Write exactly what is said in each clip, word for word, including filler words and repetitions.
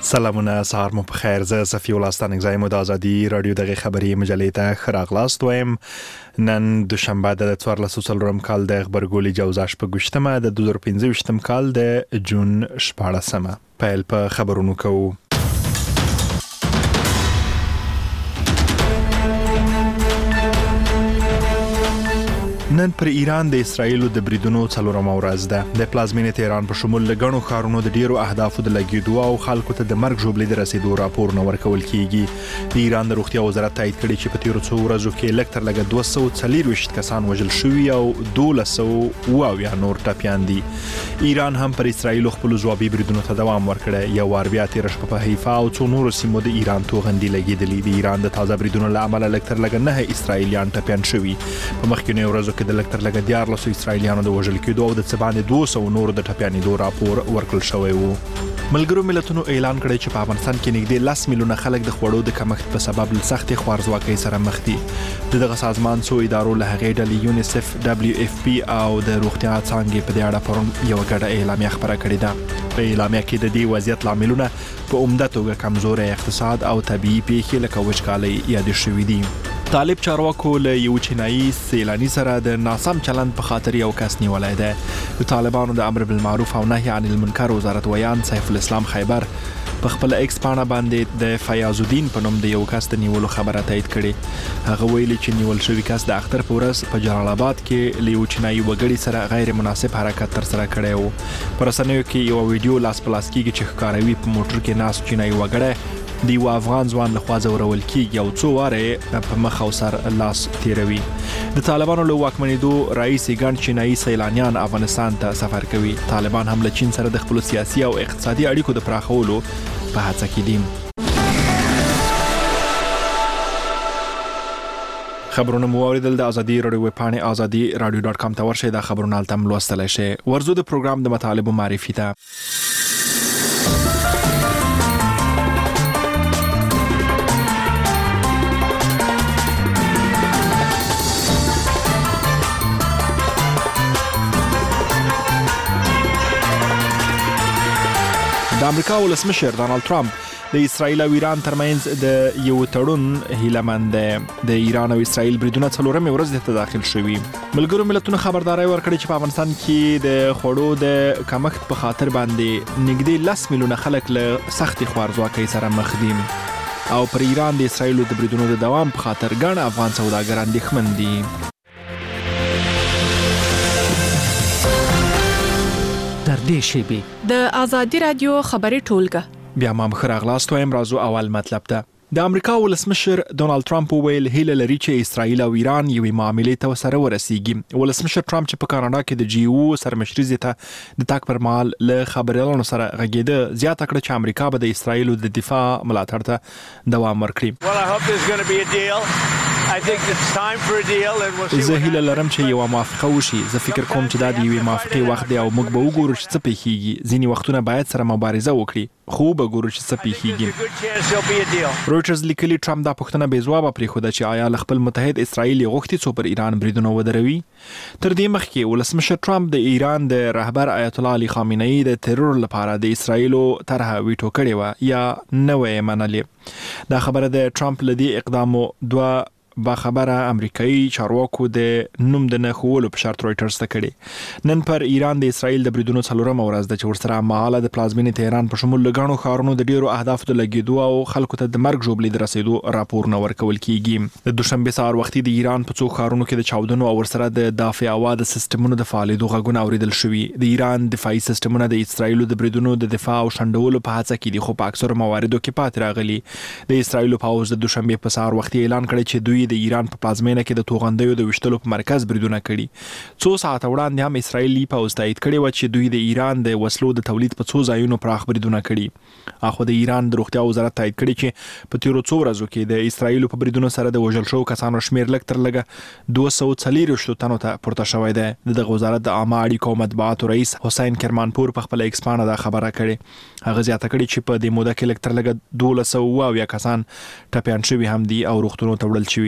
سلامونه، سهار مو په خیر. زه صفی الله ستانکزی مو د ازادي رادیو دغه خبري مجلې ته ښه راغلاست وایم. نن دوشنبه د څوارلس څلورم کال د خبرګولي جوزا شپږویشتمه د دوه زره پنځه ویشتم کال د جون شپاړسمه. پیل په خبرونو کوو. نن پر ایران د اسرایلو د بریدونو څلورمه ورځ ده. د پلازمینې تهران په شمول د ګڼو ښارونو د ډیرو اهدافو د لګیدو او خلکو ته د مرګ ژوبلې د رسیدو راپور نه ورکول کیږي. د ایران د روغتیا وزارت تایید کړي چې په تیرو څو ورځو کې لږ تر لږه دوه سوه څلرویشت کسان وژل شوي او دولس سوه اووه اویا نور ټپیان دي. ایران هم پر اسرایلو خپل ځوابي بریدونو ته دوام ورکړی. یو وار بیا تیره شپه په حیفا او څو نورو سیمو د ایران توغندي لګېدلي. د ایران د تازه بریدونو له امله لږ تر لږه نهه اسرایلیان ټپیان شوي. په مخکینیو ورځو کې د لږ تر لږه دیارلسو اسرایلیانو د وژل کېدو او د څه باندې دوه سوه نورو د ټپیانېدو راپور ورکړل شوی و. ملګرو ملتونو اعلان کړی چې په افغانستان کې نږدې لس میلیونه خلک د خوړو د کمښت په سبب له سختې خوارځواکۍ سره مخ دي. د دغه سازمان څو ادارو له هغې ډلې یونیسف، ډبلیو اف پی او د روغتیا څانګې په دې اړه پرون یوه ګډه اعلامیه خپره کړې ده. په اعلامیه کې د دې وضعیت لاملونه په عمده توګه کمزوری اقتصاد او طبیعي پیښې لکه وچکالۍ یادې شوي دي. طالب چارواکو له یو چینایي سیلاني سره د ناسم چلند په خاطر یو کس نیولی دی. د طالبانو د امر بالمعروف او نهي عن المنکر وزارت ویان سیف الاسلام خیبر په خپل ایکس پاڼه باندې د فیاض الدین په نوم د یو کس د نیولو خبره تایید کړې. هغه ویلي چې نیول شوی کس د اختر په ورځ په جلال آباد کې له یو چینایي وګړي سره غیر مناسب حرکت ترسره کړی و. په رسنیو کې یو ویډیو لاس په لاس کېږي چې ښکاروي په موټر کې ناست چینایي وګړی د یو افغان ځوان لخوا ځورول کېږي او څو واره په مخ او سر لاس تیروي. د طالبانو له واکمنېدو راهیسې ګڼ چینایي سیلانیان افغانستان ته سفر کوي. طالبان هم له چین سره د خپلو سیاسي او اقتصادي اړیکو د پراخولو په هڅه کې دي. خبرونه مو اوریدل. د ازادي رادیو ویب پاڼې ازادي رادیو ډاټ کام ته ورشئ. دا خبرونه هلته هم لوستلی شئ. ورځو د پروګرام د مطالبو معرفي ته. د امریکا ولسمشر ډانلډ ټرمپ د اسرایل او ایران ترمنځ د یو تړون هیلهمند دی. د ایران او اسرایل بریدونه څلورمې ورځ ته داخل شوي. ملګرو ملتونو خبرداری ورکړې چې په افغانستان کې د خوړو د کمښت په خاطر باندې نږدې لس میلیونه خلک له سختې خوارځواکۍ سره مخ دي او پر ایران د اسرایلو د بریدونو د دوام په خاطر ګڼ افغان سوداګر اندېښمن دي. در دې شیبې د ازادي رادیو خبري ټولګه بیا ما ښه راغلاست وایم. راځو اول مطلب ته. د امریکا ولسمشر ډونالد ټرمپ وویل هیله لري چې اسرایل او ایران یوې معاملې ته سره ورسیږي. ولسمشر ټرمپ چې په کاناډا کې د جی او سرمشري ته د تګ پر مهال له خبريالانو سره غږېده، زیاته کړه چې امریکا به د اسرایلو د دفاع ملاتړ ته دوام ورکړي. زه هیله لرم چې یو موافقه وشي. زه فکر کوم چې دا د یوې موافقې وخت دی او موږ به وګورو چې څه پیښیږي. ځینې وختونه باید سره مبارزه وکړي خو به ګورو چې څه پیښیږي. رویټرز لیکلي ټرمپ دا پوښتنه بې ځوابه پرېښوده چې آیا له خپل متحد اسرائیل غوښتي څو پر ایران بریدونه ودروي. تر دې مخکې ولسمشر ټرمپ د ایران د رهبر آیت الله علي خامنه‌ای د ترور لپاره د اسرائیلو طرحه ویټو کړې وه یا نه وه منلې. دا خبره د ټرمپ له دې اقدامو دوه با خبره امریکایي چارواکو د نوم د نه ښوولو په شرط رویټرز ته کړي. نن پر ایران د اسرائیل د بریدونو څلورمه ورځ ده چې ورسره هممهاله د پلازمینې تهران په شمول له ګڼو ښارونو د ډیرو اهدافو د لګېدو او خلکو ته د مرګ ژوبلې د رسېدو راپور نه ورکول کیږي. د دوشنبې سهار وختي د ایران په څو ښارونو کې د چاودنو او ورسره د دافع هوا د سیستمونو د فعالېدو غږونه اورېدل شوي. د ایران دفاعي سیستمونه د اسرائیلو د بریدونو د دفاع او شنډولو په هڅه کې دي خو په اکثرو مواردو کې پاتې راغلي. د اسرائیلو پوځ د دوشنبې په سهار وختي اعلان کړی چې دوی د ایران په پلازمینه کې د توغندیو د وشتلو په مرکز بریدونه کړي. څو ساعته وړاندې هم اسرائیلي پوځ تایید کړی و چې دوی د ایران د وسلو د تولید په څو ځایونو پراخ بریدونه کړي. اخو د ایران د روغتیا وزارت تایید کړی چې په تیرو څو ورځو کې د اسرائیلو په بریدونو سره د وژل شوو کسانو شمیر لږ تر لږه دوه سوه څلرویشت تنو ته پورته شوی دی. د وزارت د عامه اړیکو او مطبوعاتو رئیس حسین کرمانپور په خپل ایکس پاڼه دا خبره کړې. هغه زیاته کړې چې په دې موده کې لږ تر لږه دولس سوه اووه اویا کسان ټپیان شوي هم دي او روغتونونو ته وړل شوي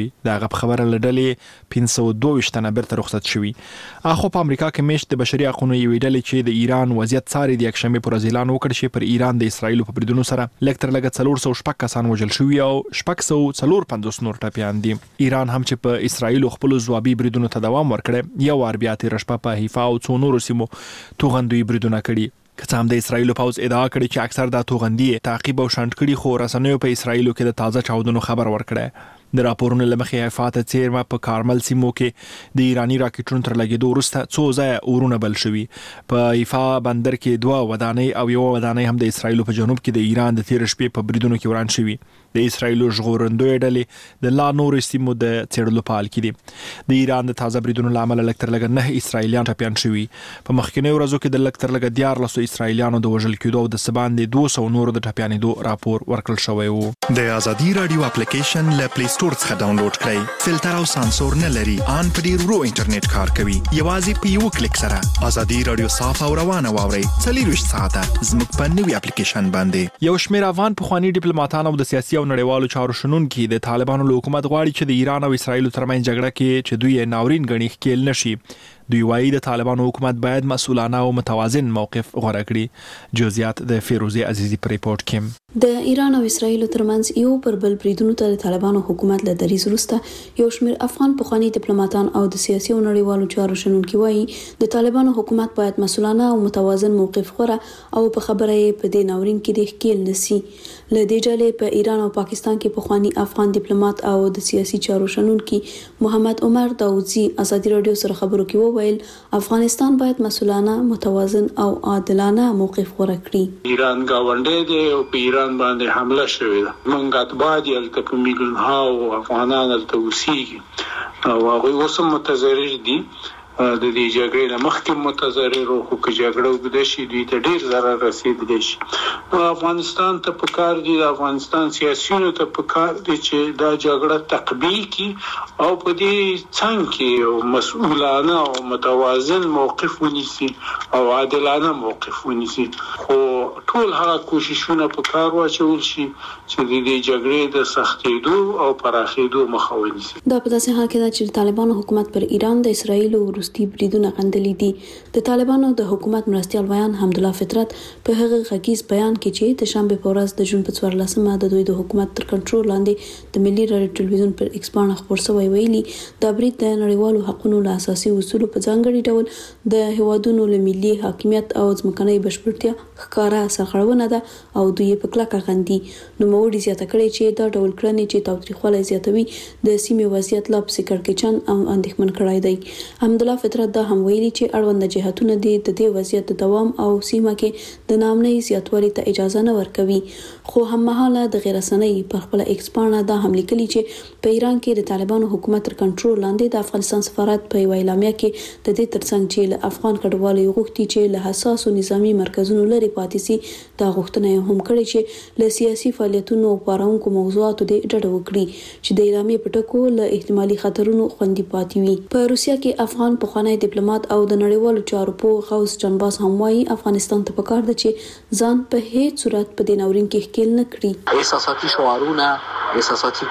شوي دا غو خبره لډلې پنځه سوه دوه ویشت تنه بیرته رخصت شوي. اخو په امریکا کې مشت د بشري حقوقو یوې ډلې چې د ایران وضعیت څاري د یکشنبه پر اعلان وکړ چې پر ایران د اسرایل په بریدونو سره لکتر لګ څلور سوه شپږ کسان وژل شوي او شپږ سوه څلور پنځوس نور ټپیان دي. ایران هم چې په اسرایل خپل ځوابي بریدونو ته دوام ورکړ یو وار بیا تیر شپه په حیفا او څو نورو سیمو توغندوی بریدونه کړي. که هم د اسرایل پوز ادعا کړي چې اکثر د توغندي تعقیب او شنډ کړي خو رسنیو په اسرایل کې د تازه چاودنو خبر ورکړي. د راپورونو لمخې حیفات چیرمه په کارمل سیمو کې د ایرانی راکټونو تر لګیدو وروسته څو ځای اورونه بل شوي. په حیفا بندر کې دوه ودانۍ او یو ودانۍ هم د اسرایل په جنوب کې د ایران د تیر شپې په بریدونو کې وران شوي. د اسرایل ژغورندوی ډلې د لا نور سیمو د چیرلو پال کې دي. د ایران د تازه بریدونو لامل لکتر لګ نه اسرایلیان ټپیان شوي. په مخکینی ورځو کې د لکتر لګ دیار لسو اسرایلیانو د وژل کېدو او د سبان د دوه سوه نورو د ټپیانېدو راپور ورکړل شوی وو. د ازادي رادیو اپلیکیشن له پلی سٹور څخه ډاونلوډ کړئ. فلټر او سانسور نه لري. ان په ډیر ورو انټرنیټ کار کوي. یوازې په یو کلیک سره ازادي رادیو صاف او روانه واورئ. څلور ساعته زموږ په نوي اپلیکیشن باندې. یو شمېر افغان پخوانی ډیپلوماټان او د سیاسي او نړیوالو چارو شنونکي د طالبانو له حکومت غواړي چې د ایران او اسرایل ترمنځ جګړه کې چې دوی ناورین غني ښکېل نشي. دوی وايي د طالبانو حکومت باید مسؤلانه او متوازن موقف غوره کړي. جزئیات د فیروزه عزیزی پر ریپورت کې. د ایران او اسرایل ترمنځ یو پر بل بریدونو ته د طالبانو حکومت له دریځ وروسته یو شمېر افغان پخوانی ډیپلوماټان او د سیاسي او نړیوالو چارو شنونکي وايي د طالبانو حکومت باید مسؤلانه او متوازن موقف غوره او په خبره یې په دې ناورین کې د ښکېل نسی. له دې ډلې په ایران او پاکستان کې پخوانی افغان ډیپلوماټ او د سیاسي چارو شنونکي محمد عمر داوودزی ازادي رادیو سره خبرو کې وویل افغانستان باید مسؤلانه متوازن او عادلانه موقف غوره کړي. ایران گاونډی دی او په ایران باندې حمله شوې ده. موږ اتباع دي هلته په میلیون ها افغانان هلته اوسېږي او هغوی اوس هم متضرر دي. د دې جګړې نه مخکې متضرر او که جګړه وګده شي دوی ته ډېر ضرر رسېدلی شي. افغانستان ته پکار دي د افغانستان سیاسیونو ته پکار دي چې دا جګړه تقبیل کړي او په دې څنګ کې مسؤلانه او متوازن موقف ونیسي او عادلانه موقف ونیسي. خو ټول هغه کوششونه پکار واچول شي چې د دې جګړې د سختېدو او پراخېدو مخه ونیسي. دا په داسې حال کې ده چې طالبانو حکومت پر ایران د اسرایل او روسي بریدونه غندلي دي. د طالبانو د حکومت مرستیال ویان حمدالله فطرت په هغه غږیز بیان کې چې د شنبه په ورځ د جون په څوارلسمه د دوی د حکومت تر کنټرول لاندې د ملي رادیو ټلویزیون پر ایکس باندې خبر شوی ویلي دا برید د نړیوالو حقوقو له اساسي اصولو په ځانګړي ډول د هوادونو له ملي حاکمیت او ځمکنۍ بشپړتیا ښکارا سرغړونه ده او دوی په کلکه غندي. نو موړي زیاته کړي چې دا ډول کړنې چې تاوتریخوالی زیاتوي د سیمې وضعیت لا پسې کړکېچن او اندېښمن کړی دی. حمدالله فطرت دا هم ویلي چې اړوند جهتونه د دې وضعیت د دوام او سیمه کې د نامنۍ زیاتوالي ته اجازه نه ورکوي. خو هم مهاله د غیر رسنۍ په خپل ایکس باندې دا هم لیکلي چې په ایران کې د طالبانو حکومت تر کنټرول لاندې د افغانستان سفارت په یو اعلامیه کې د دې ترڅنګ چې له افغان کډوالو غوښتي چې له حساسو نظامی مرکزونو لري پاتې سي دا غوښتنه هم کړې چې له سیاسي فعالیتونو او پارونکو موضوعاتو د ډډه وکړي چې د اعلامیه په ټکو له احتمالي خطرونو خوندي پاتې وي. په روسیا کې افغان پخوانی ډیپلوماټ او د نړیوالو چارو په غوث جنباز هم وايي افغانستان ته پکار ده چې ځان په هیڅ صورت په دې ناورین کې ښکېل نه کړي. احساساتي شعارونه احساساتي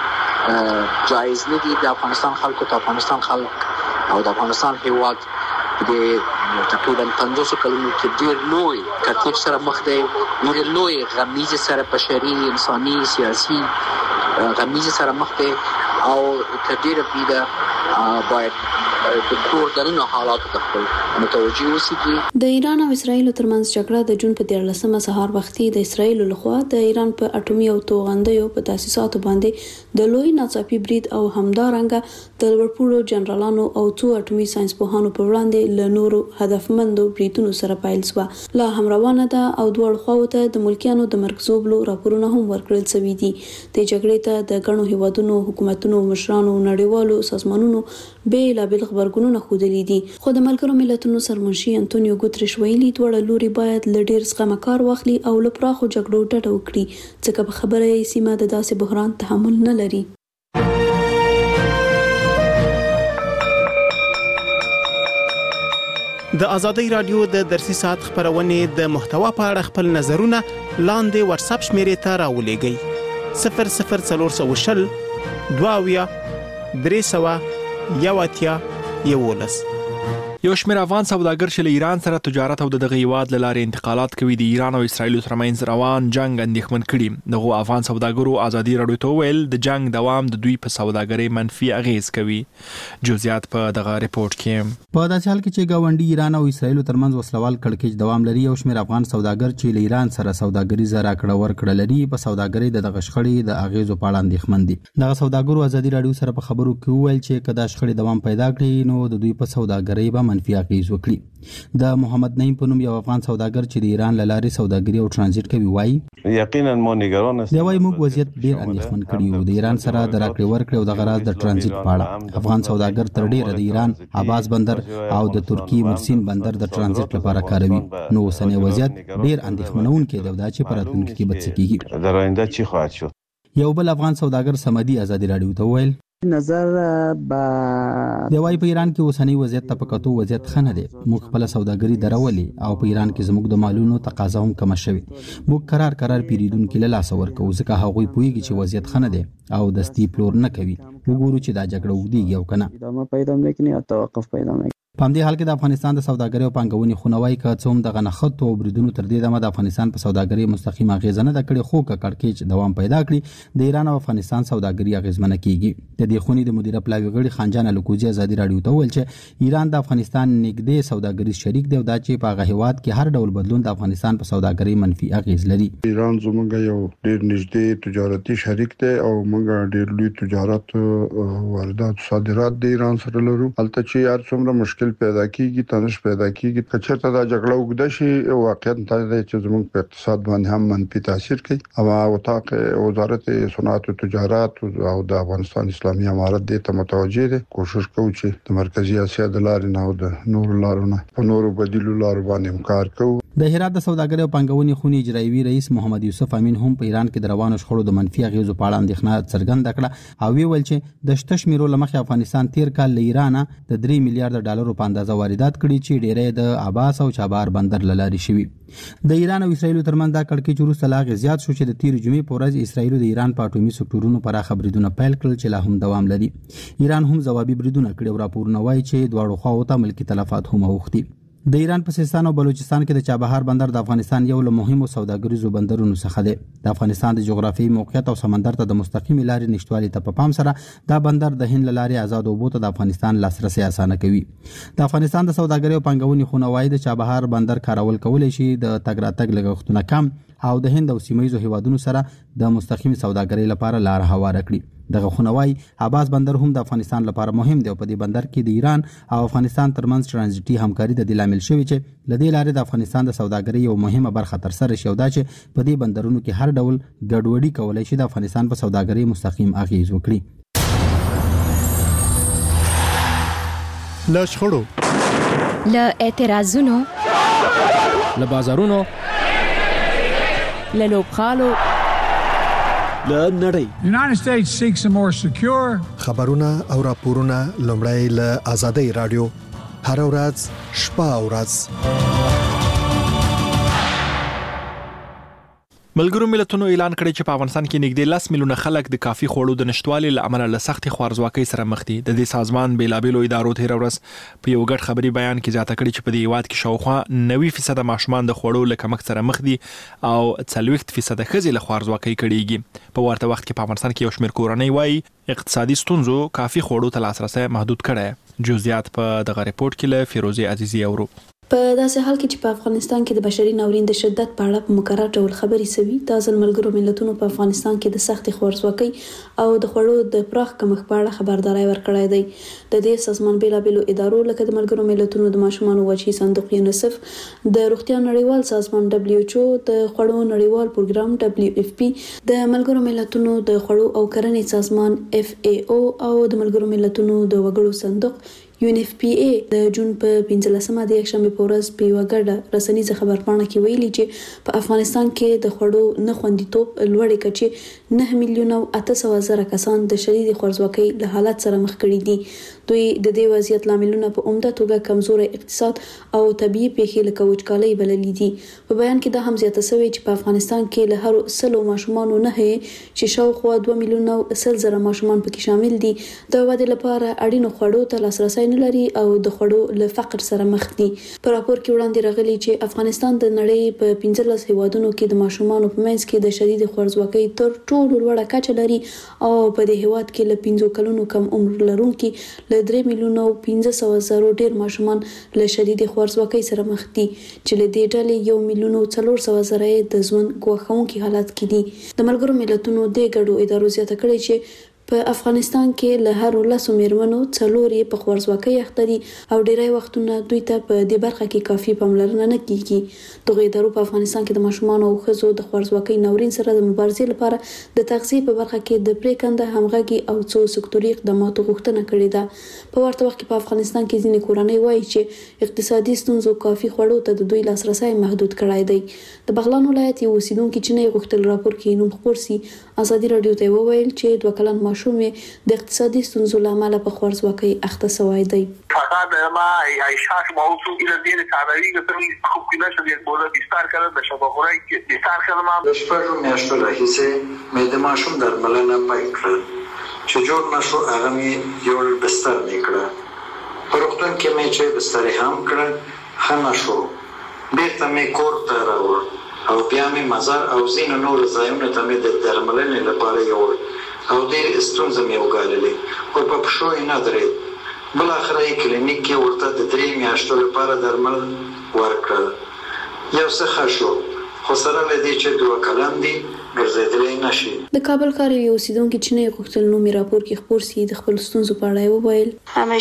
کړنې جایز نه دي. د افغانستان خلکو ته افغانستان خلک او د افغانستان هیواد د تقریبا پنځوس کلونو کې ډېر لوی ترتیب سره مخ دی. ډېر لوی غمیزه سره بشري انساني سیاسي غمیزه سره مخ دی او کډېر پیدا باید د کور دننه حالاتو ته خپل متوجي اوسېږي. د ایران او اسرایل ترمنځ جګړه د جون په دیارلسمه سهار وختي د اسرایل لخوا د ایران په اټومي او توغندیو په تاسیساتو باندې د لوی ناڅاپي برید او همدارنګه د لوړپوړو جنرالانو او څو اټومي ساينس پوهانو پر وړاندې له نورو هدفمندو بریدونو سره پیل شو. لا هم روانه ده او دوه خواو ته د ملکیانو د مرګ زوبلو راپورونه هم ورکړل شوي دي. د جګړې ته د ګڼو هیوادونو حکومتونو مشرانو نړیوالو سازمانونو بیلابل خبرګونونه ښودلي دي. خو د ملګرو ملتونو سرمنشي انټونیو ګوتریش ویلي دوه لوري باید له ډیر څخه کار واخلي او له پراخو جګړو ډډه وکړي ځکه په خبره یې سیمه د داسې بحران تحمل نه لري. د ازادي رادیو د درسي ساعت خبرونه د محتوا په اړه خپل نظرونه لاندې واتس اپ شمیرې ته راولېږئ صفر صفر څلور سوه شل دوه اویا درې سوه یو اتیا یولس. یو شمېر افغان سوداګر چې له ایران سره تجارت او دغه هیواد له لارې انتقالات کوي د ایران او اسرایل ترمنځ روان جنگ اندېښمن کړي. دغه افغان سوداګرو ازادي راډیو ته ویل د جنگ دوام د دوی په سوداګرۍ منفي اغیز کوي. جزئیات په دغه ریپورت کې. په داسې حال کې چې گاونډي ایران او اسرایل ترمنځ وسلوال کړکېچ دوام لري، یو شمېر افغان سوداګر چې له ایران سره سوداګریزه راکړه ورکړه لري په سوداګرۍ د دغه شخړې د اغیزو په اړه اندېښمن دي. دغه سوداګرو ازادي راډیو سره په خبرو کې ویل چې کدا شخړې دوام پیدا کړي نو د دوی په سوداګرۍ به منفي اغیز وکړي. د محمد نعیم په نوم یو افغان سوداګر چې د ایران له لارې سوداګري او ترانزیت کوي وایي یقینا مو نگران است. دی وايي موږ وضعیت ډیر اندېښمن کړی وو د ایران سره د راکړې ورکړې او د غراض د ترانزیت په اړه. افغان سوداګر تر ډیره د ایران عباس بندر او د ترکی مرسین بندر د ترانزیت لپاره کاروي. نو اوسنی وضعیت ډیر اندېښمنونکی دی دا چې په راتلونکي کې به څه کیږي. در آینده چی خواهد شد؟ یو بل افغان سوداګر سمدي ازادي راډیو ته ویل نظر با دی وايي په ایران کې اوسنی وضعیت ته په کتو وضعیت خنه دی. موږ خپل سوداګري درولې او په ایران کې زموږ د مالونو تقاضا هم کم شوی. موږ قرار قرار پیریدونکو له لاس ورکو ځکه هغوی پوهیږي چې وضعیت خنه دی او دستی پلور نه کوي. وګورو چې دا جګړه وګړي او کنه ادامه پیدا نکړي او توقف پیدا نکړي. په همدې حال کې د افغانستان د سوداګرۍ او پانګونې خونوي که څه هم دغه نښتو او بریدونو تر دې دمه د افغانستان په سوداګرۍ مستقیم اغیزه نه ده کړې، خو که کړکېچ دوام پیدا کړي د ایران او افغانستان سوداګري اغیزمنه کیږي. د دې خونې د مدیره پلاوي غړي خانجان الکوزي ازادي راډیو ته ویل چې ایران د افغانستان نږدې سوداګریز شریک دی او دا چې په هغه هیواد کې هر ډول بدلون د افغانستان په سوداګرۍ منفي اغیز لري. ایران زموږ یو ډیر نږدې تجارتي شریک دی او موږ ډیر لوی تجارت واردات صادرات د ایران سره لرو. هلته چې هر څومره مشکل پیدا کیږي تنش پیدا کیږي که چېرته دا جګړه وګړه شي واقعیت دا دی چې زموږ په اقتصاد باندې هم منفي تاثیر کوي. او وطاق وزارت صنعت او تجارت او د افغانستان اسلامي امارت دې ته متوجه دي. کوشش کوو چې د مرکزی اسیا د لارې نه او د نورو لارو نه په نورو بدیلو لارو باندې کار کوو. د هرات د سوداګرۍ او پانګونې خونې اجرایوي رئیس محمد یوسف امین هم په ایران کې د روانو شخړو د منفي اغیزو په اړه اندېښنه څرګنده کړه او ویل چې د شته شمیرو له مخې افغانستان تیر کال له ایران د درې میلیارډ ډالرو په اندازه واردات کړي چې ډیری د عباس او چابهار بندر له لارې شوي. د ایران او اسرایل ترمنځ دا کړکېچ وروسته لا غږ زیات شو چې د تیر جمعې په ورځ اسرایل د ایران په اټومي سکتورونو پراخه بریدونه پیل کړل چې لا هم دوام لري. ایران هم ځوابي بریدونه کړي او راپورونه وایي چې دواړو خواوو ته ملکي تلفات هم اوښتي. د ایران په سیستان او بلوچستان کې د چابهار بندر د افغانستان یو له مهمو سوداګریزو بندرونو څخه دی. د افغانستان د جغرافیایي موقعیت او سمندر ته د مستقیمي لارې نشټوالي ته په پام سره دا بندر د هند له لارې آزاد اوبو ته د افغانستان لاسرسي اسانه کوي. د افغانستان د سوداګرۍ او پانګونې خونه وايي د چابهار بندر کارول کولی شي د تګ راتګ لګښتونه کم او د هند او سیمه ییزو هیوادونو سره د مستقیم سوداګرۍ لپاره لار هواره کړي. دغه خونوای عباس بندر هم د افغانستان لپاره مهم دی او په دې بندر کې د ایران او افغانستان ترمنځ ترانزیتي همکاري د دې لامل شوی چې لدې لارې د افغانستان د سوداګرۍ یو مهمه برخه تر سره شي او دا چې په دې بندرونو کې هر ډول ګډوډي کولای شي د افغانستان په سوداګرۍ مستقیم اغیز وکړي. له شخړو، له اعتراضونو، له بازارونو، له لوبغالو، له نړۍ. United States seeks a more secure خبرونه او راپورونه لومړی له آزادۍ رادیو هر ورځ شپه او ورځ. ملګرو ملتونو اعلان کړی چې په افغانستان کې نږدې لس میلیونه خلک د کافي خوړو د نشټوالي له امله له سختې خوارځواکۍ سره مخ دي. د دې سازمان بیلابېلو ادارو تېره ورځ په یو ګډ خبري بیان کې زیاته کړې چې په دې هیواد کې شاوخوا نوي فیصد ماشومان د خوړو له کمښت سره مخ دي او څلوېښت فیصد ښځې له خوارځواکۍ کړېږي. په ورته وخت کې په افغانستان کې یو شمېر کورنۍ وایي اقتصادي ستونزو کافي خوړو ته لاسرسی محدود کړی. جزئیات په دغه ریپورت کې له فیروزي عزیزي اورو. په داسې حال کې چې په افغانستان کې د بشري ناورین د شدت په اړه په مکرر ډول خبرې سوي، د ځل ملګرو ملتونو په افغانستان کې د سختې خوارځواکۍ او د خوړو د پراخ کمښت په اړه خبرداري ورکړی دی. د دې سازمان بیلابېلو ادارو لکه د ملګرو ملتونو د ماشومانو وچی صندوق یونیسف، د روغتیا نړیوال سازمان دبلیو ایچ او، د خوړو نړیوال پروګرام دبلیو اف پی، د ملګرو ملتونو د خوړو او کرنې سازمان اف ای او او د ملګرو ملتونو د وګړو صندوق یو ان اف پی ای د جون په پنځلسمه د یکشنبه په ورځ په یو غړ رسنیزه خبرپاڼه کې ویلي چې په افغانستان کې د خوړو نه خوندیتوب لوړې کچې نه میلیون او اته سوه زره کسان د شدید خوارځواکۍ له حالت سره مخ کړي دي. دوی د دې وضعیت لاملونه په عمده توګه کمزوري اقتصاد او طبيعي پیښې لکه وچکالۍ بللې دي. په بیان کې دا هم زیاته شوې چې په افغانستان کې له هر سلو ماشومان نه چې شاوخوا دوه میلیون او سل زره ماشومان پکې شامل دي د ودې لپاره اړینو خوړو ته لاسرسي نه لري او د خوړو له فقر سره مخ دي. په راپور کې وړاندې راغلي چې افغانستان د نړۍ په پنځلس هیوادونو کې د ماشومانو په منځ کې د شدید خوارځواکۍ تر ټولو لوړه کچه لري او په دې هیواد کې له پنځو کلونو کم عمر لرونکي له درې میلیون او پنځه سوه زره ډیر ماشومان له شدید خوارځواکۍ سره مخ دي چې له دې ډلې یو میلیون او څلور سوه زره د ژوند ګواښونکي حالت کې دي. د ملګرو ملتونو د ګډو ادارو زیاته کړې چې په افغانستان کې له هر لسو میرمنو څلور یې په خوارځواکۍ اخته دي او ډیری وختونه دوی ته په دې برخه کې کافي پاملرنه نه کیږي. دغه ادارو په افغانستان کې د ماشومان او ښځو د خوارځواکۍ ناورین سره د مبارزې لپاره د تغذیه په برخه کې د پریکنده همغږي او څو سکتوري اقداماتو غوښتنه کړې ده. په ورته وخت کې په افغانستان کې ځینې کورنۍ وایي چې اقتصادي ستونزو کافي خوړو ته د دوی لاسرسي محدود کړای دی. د بغلان ولایت یو اوسیدونکو چې نه غوښتل راپور کې نوم خپور سي ازادي رادیو ته وویل چې دوه کلن ماشوم د اقتصادي ستونزو لامل په خوارځواکۍ اخته شوی دی. فقط ما عیشاش موضوع الى دین تعبیری گفتم خوب کنه شده بوده بیشتر کردن به شباخورایی که بیشتر کردم د شپږو میاشتو راهیسې مې د ماشوم درملنه پیل کړل چې جوړ نشو هغه مې یو بستر میکړه په روغتون کې مې چې بستر هم کړ ښه نشو بیرته مې کور ته راوړ او بیا مې مزار او ځینې نور ځایونه ته مې د درملنې لپاره یوړ او ډېر ستونزې مې وګاللې او په پښو یې نه درېد. بالاخره یې کلینیک کې ورته د درې میاشتو لپاره درمل ورکړل. یو څه ښه شو خو سره له دې چې دوه کلن دي ګرځېدلی نشي. د کابل ښار یو اوسیدونکي چې نه غوښتل نومي راپور کې خپور سي د خپل ستونزو په اړه وویل.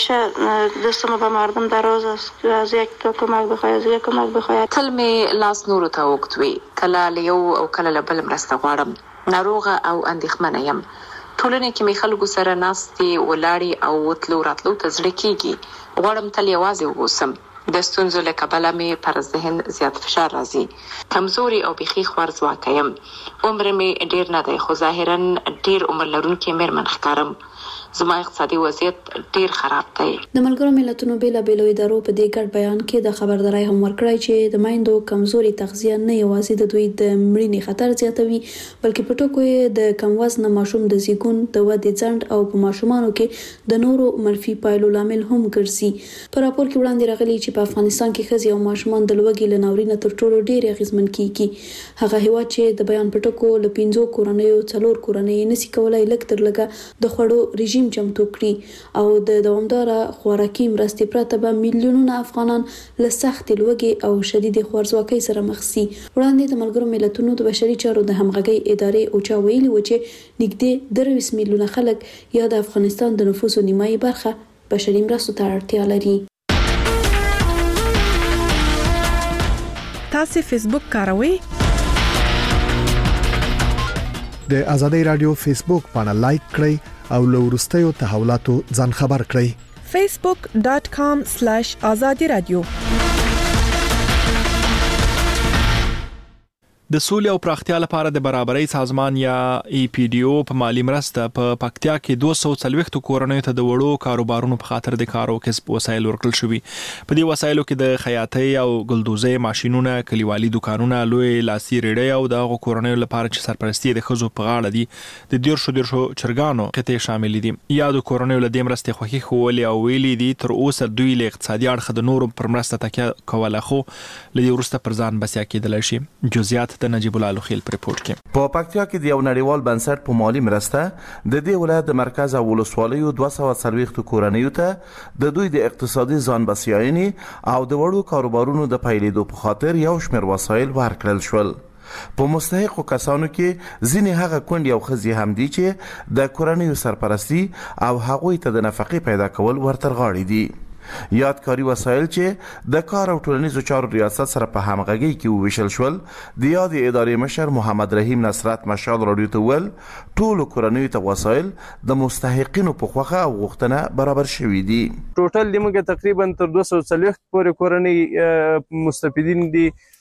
همیشه دستم به مردم دراز است که از یک تا کمک بخواهی از یک کمک بخواهی. تل می لاس نورو ته وګتوي کله لیو او کله لبل مرسته غواړم ناروغه او اندېښمنه یم. ټولنه کې می خلکو سره ناستي ولاړی او وتلو راتلو ته زړه کیږي. غواړم تل یوازې ووسم. د ستونزو له کبله مې پر ذهن زیات فشار راځي. کمزوري او بيخي خوارځواکه یم. عمر مې ډیر نه دی خو ظاهرا ډیر عمر لرونکي مېرمن ښکارم. زما اقتصادي وضعیت ډیر خراب دی. د ملګرو ملتونو بیلا بیلو ادارو په دې ګډ بیان کې د خبرداري هم ورکړی چې د مایندو کمزوري تغذیه نه یوازې د دوی د مړینې خطر زیاتوي بلکې په ټکو یې د کم وزن ماشوم د زیږون د ودې ځنډ او په ماشومانو کې د نورو منفي پایلو لامل هم ګرځي. په راپور کې وړاندې راغلي چې په افغانستان کې ښځې او ماشومان د لوږې له ناورینه تر ټولو ډیر اغیزمن کیږي. هغه هیواد چې د بیان په ټکو له پنځو کورنیو څلور کورنۍ نشي کولای لږ تر لږه د خوړو رژیم چمتو کړي او د دوامداره خوراکي مرستې پرته به میلیونونه افغانان له سخت لوږې او شدید خوارځواکۍ سره مخ شي. وړاندې د ملګرو ملتونو د بشري چارو د همغږۍ ادارې اوچا ویلي و چې نږدې درویس میلیونه خلک یا د افغانستان د نفوسو نیمایي برخه بشري مرستو ته اړتیا لري. تاسو فیسبوک کاروئ؟ د ازادي رادیو فیسبوک باندې لایک کړئ او له وروستیو تحولاتو ځان خبر کړئ. facebook dot com slash azadi radio. د سولې او پراختیا لپاره د برابرۍ سازمان یا ای پی ډی او په مالی مرسته په پکتیا کې دوه سوه څلوېښت کورنیو ته د وړو کاروبارونو په خاطر د کار او کسب وسایل ورکړل شوي. په دې وسایلو کې د خیاطۍ او ګلدوزۍ ماشينونه، کلیوالي دکانونه، لوی لاسي ریړۍ او د هغو کورنیو لپاره چې سرپرستی د ښځو په غاړه دي د دیرشو دیرشو چرګانو قطعې شامل دي. یادو کورنیو له دې مرستې خوښي ښوولې او ویلي دي تر اوسه دوی له اقتصادي اړخه د نورو پر مرسته تکیه کوله خو له دې وروسته پر ځان بسیا کېدلی شي. جزئیات د نجیب الله لوخیل پر ریپورت کې. په پکتیا کې د یو نړیوال بنسټ په مالی مرسته د دې ولایت د مرکز او ولسوالیو دوه سوه څلوېښت کورنیو ته د دوی د اقتصادي ځان بسیاینې او د وړو کاروبارونو د پیلېدو په خاطر یو شمېر وسایل ورکړل شول. په مستحقو کسانو کې ځینې هغه کونډې او ښځې هم دي چې د کورنیو سرپرستی او هغوی ته د نفقې پیدا کول ورتر غاړي دي. یادکاري وسایل چې د کار او ټولنیزو چارو ریاست سره په همغږي کې وویشل شول. د یادې ادارې مشر محمد رحیم نصرت مشال راډیو ته ویل ټولو کورنیو ته وسایل د مستحقینو په خوښه او غوښتنه برابر شوي دي. ټوټل موږ تقریبا تر دوه سوه څلوېښت پورې کورنۍ مستفیدین دي.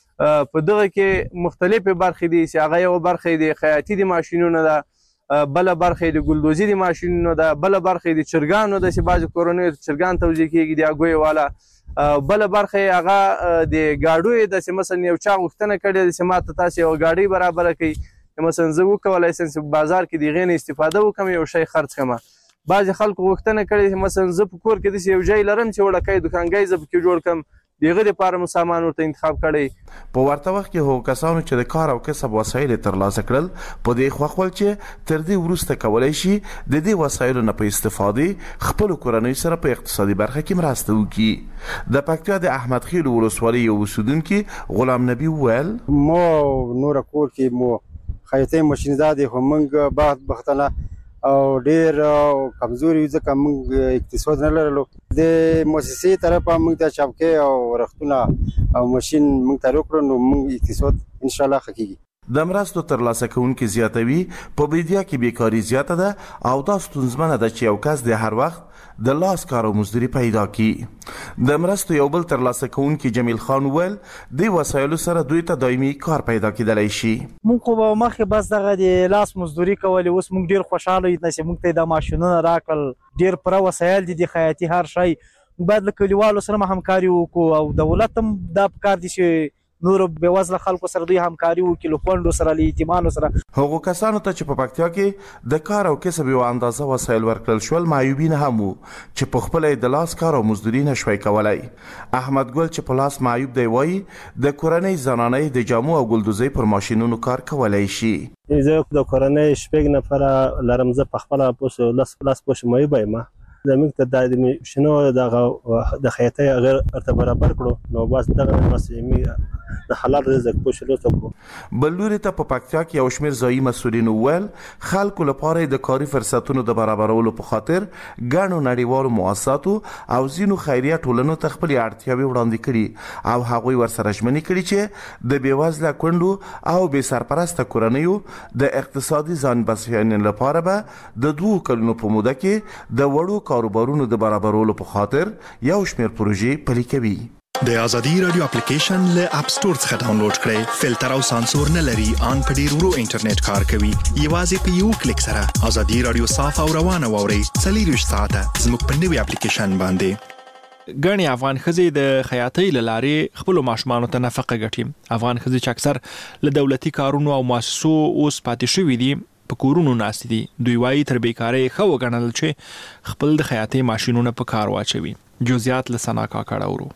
په دغه کې مختلفې برخې دي چې هغه یو برخه د خیاطي د ماشینونو ده، بله برخه د ګلدوزي د ماشینونو ده، بله برخه د چرګانو ده چې بعضې کورنیو ته چرګان توزیع کېږي د هګیو والا، بله برخه یې هغه د ګاډیو ده چې مثلا یو چا غوښتنه کړې ده چې ما ته تاسې یوه ګاډۍ برابره کړئ، مثلا زه وکولی شم چې بازار کې د هغې نه استفاده وکړم یو شی خرڅ کړم. بعضې خلکو غوښتنه کړې چې مثلا زه په کور کې داسې یو ځای لرم چې وړکی دوکانګی زه پکې جوړ کړم، دغه لپاره مو سامان ورته انتخاب کړی. په ورته وخت کې هغو کسانو چې د کار او کسب وسایل یې ترلاسه کړل په دې خوښ ول چې تر دې وروسته کولی شي د دې وسایلو نه په استفادې خپلو کورنیو سره په اقتصادي برخه کې مرسته وکړي. د پکتیا د احمد خیل ولسوالۍ یو اوسېدونکي غلام نبي وویل مو نوره کور کې مو خیاطۍ ماشینزاد خو موږ بدبختانه او ډیر کمزوري یو ځکه موږ اقتصاد نه لرلو. د مؤسسې طرفه موږ ته چوکۍ او رختونه او ماشین موږ ته راکړو نو موږ اقتصاد انشاءالله ښه کېږي. د مرستو ترلاسه کوونکي زیاتوي په بیدیا کې بیکاري زیاته ده او دا ستونزمنه ده چې یو کس د هر وخت د لاس کار او مزدوري پیدا کړي. د مرستو یو بل ترلاسه کوونکي جمیل خان وویل د وسایلو سره دوی ته دایمي کار پیدا کېدلی شي. موږ خو به مخکې بس دغه د لاس مزدوري کولې، اوس موږ ډېر خوشحاله یو چې موږ ته دا ماشینونه راکړل، ډېر پوره وسایل دي د خیاطي هر شی. موږ باید له کلیوالو سره هم همکاري وکړو او دولت هم دا پکار دي چې نور بېوزله خلکو سره دوی همکاري وکړي، له کونډو سره له یتیمانو سره. هغو کسانو ته چې په پکتیا کې د کار او کسب یوه اندازه وسایل ورکړل شول معیوبین هم وو چې په خپله یې د لاس کار او مزدوري نه شوی کولی. احمد ګل چې په لاس معیوب دی وایي د کورنۍ زنانۍ د جامو او ګلدوزۍ پر ماشینونو کار کولی شي. زه د کورنۍ شپږ نفره لرم، زه په خپله پوسه لس لس پوسه معیوبه یم. زموږ ته د ماشینو دغه د خیاطۍ هغه ورته برابر کړو نو بس دغه بس د حلال رزق پوښلو ته کو. بل لوري ته په پکتیا کې یو شمېر ځایي مسؤلینو وویل خلکو لپاره د کاري فرصتونو د برابرولو په خاطر ګڼو نړیوالو مؤسساتو او ځینو خیریه ټولنو ته خپلې اړتیاوې وړاندې کړي او هغوی ورسره ژمنې کړي چې د بېوزله کونډو او بې سرپرسته کورنیو د اقتصادي ځان بسیاینې لپاره به د دوو کلونو په موده کې د وړو کاروبارونو د برابرولو په خاطر یو شمېر پروژې پلي کوي. د ازادي رادیو اپلیکیشن له اپ سټور څخه ډاونلوډ کړئ. فلټر او سانسور نه لري، ان په ډیر ورو انټرنیټ کار کوي. یوازې په یو کلیک سره ازادي رادیو صاف او روانه واورئ. څلېرویشت ساعته زموږ په نوي اپلیکیشن باندې. ګڼې افغان ښځې د خیاطۍ له لارې خپلو ماشومانو ته نفقه ګټي. افغان ښځې چې اکثر له دولتي کارونو او مؤسسو اوس پاتې شوي دي په کورونو ناستې دي. دوی وایي تر بیکارۍ ښه وګڼل چې خپل د خیاطۍ ماشینونه په کار واچوي. جزئیات له ثنا کاکړ اورو.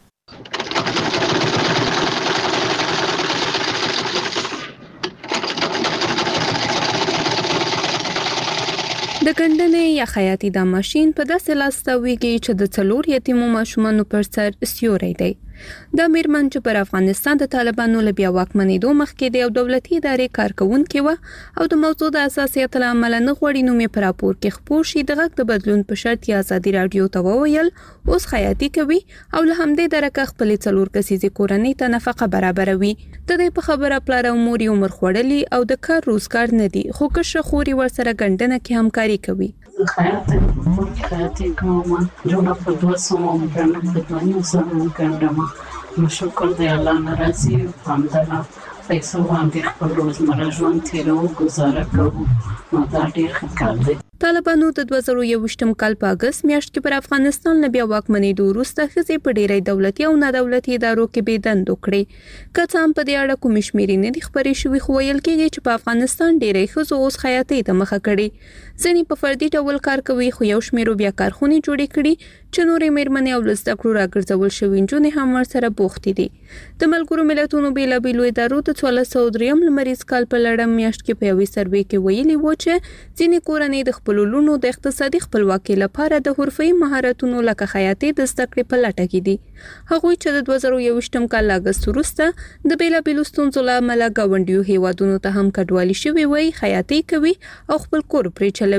د ګندنې یا خیاطي دا ماشین په داسې لاس تاویږي چې د څلور یتیمو ماشومانو پر سر سیوری دی. دا میرمن چې پر افغانستان د طالبانو له بیا واکمنېدو مخکې د یو دولتي ادارې کارکوونکې وه او د موضوع د حساسیت له امله نه غواړي نوم یې په راپور کې خپور شي، د غږ د بدلون په شرط یې ازادي راډیو ته وویل اوس خیاطي کوي او له همدې درکه خپلې څلور کسیزې کورنۍ ته نفقه برابروي. د دې په خبره پلار او مور یې عمر خوړلي او د کار روزګار نه دي، خو کشره خور یې ورسره ګنډنه کې همکاري کوي. خیاطۍ خیاطۍ کوم جوړه په دوه سوه ګڼه په دوه نیم سوه ګڼم. نو شکر دی الله ناراضي همدغه پیسو باندې خپل روزمره ژوند تیرو ګزاره کوو. نو دا ډېر ښه کار دی. طالبانو د دوه زره یوویشتم کال په اګست میاشت کې پر افغانستان له بیا واکمنېدو وروسته ښځې په ډېری دولتي او نه دولتي ادارو کې بې دندو کړې. که څه هم په دې اړه کومې شمېرې نه دي خپرې شوي، خو ویل کېږي چې په افغانستان ډېری ښځو اوس خیاطۍ ته مخه کړې. ځینې په فردي ډول کار کوي، خو یو شمېرو بیا کارخونې جوړې کړي چې نورې مېرمنې او له زده کړو راګرځول شوي نجونې هم ورسره بوختې دي. د ملګرو ملتونو بېلابېلو ادارو د څوارلس سوه درېیم لمریز کال په لړم میاشت کې په یوې سروې کې ویلي وو چې ځینې کورنۍ د خپلو لوڼو د اقتصادي خپلواکۍ لپاره د حرفه‌ایي مهارتونو لکه خیاطۍ د زده کړې په لټه کې دي. هغوی چې د دوه زره یوویشتم کال اګست وروسته د بېلابېلو ستونزو له امله ګاونډیو هیوادونو ته هم کډوالي شوي وایي خیاطۍ کوي او خپل کور پرې چلوي.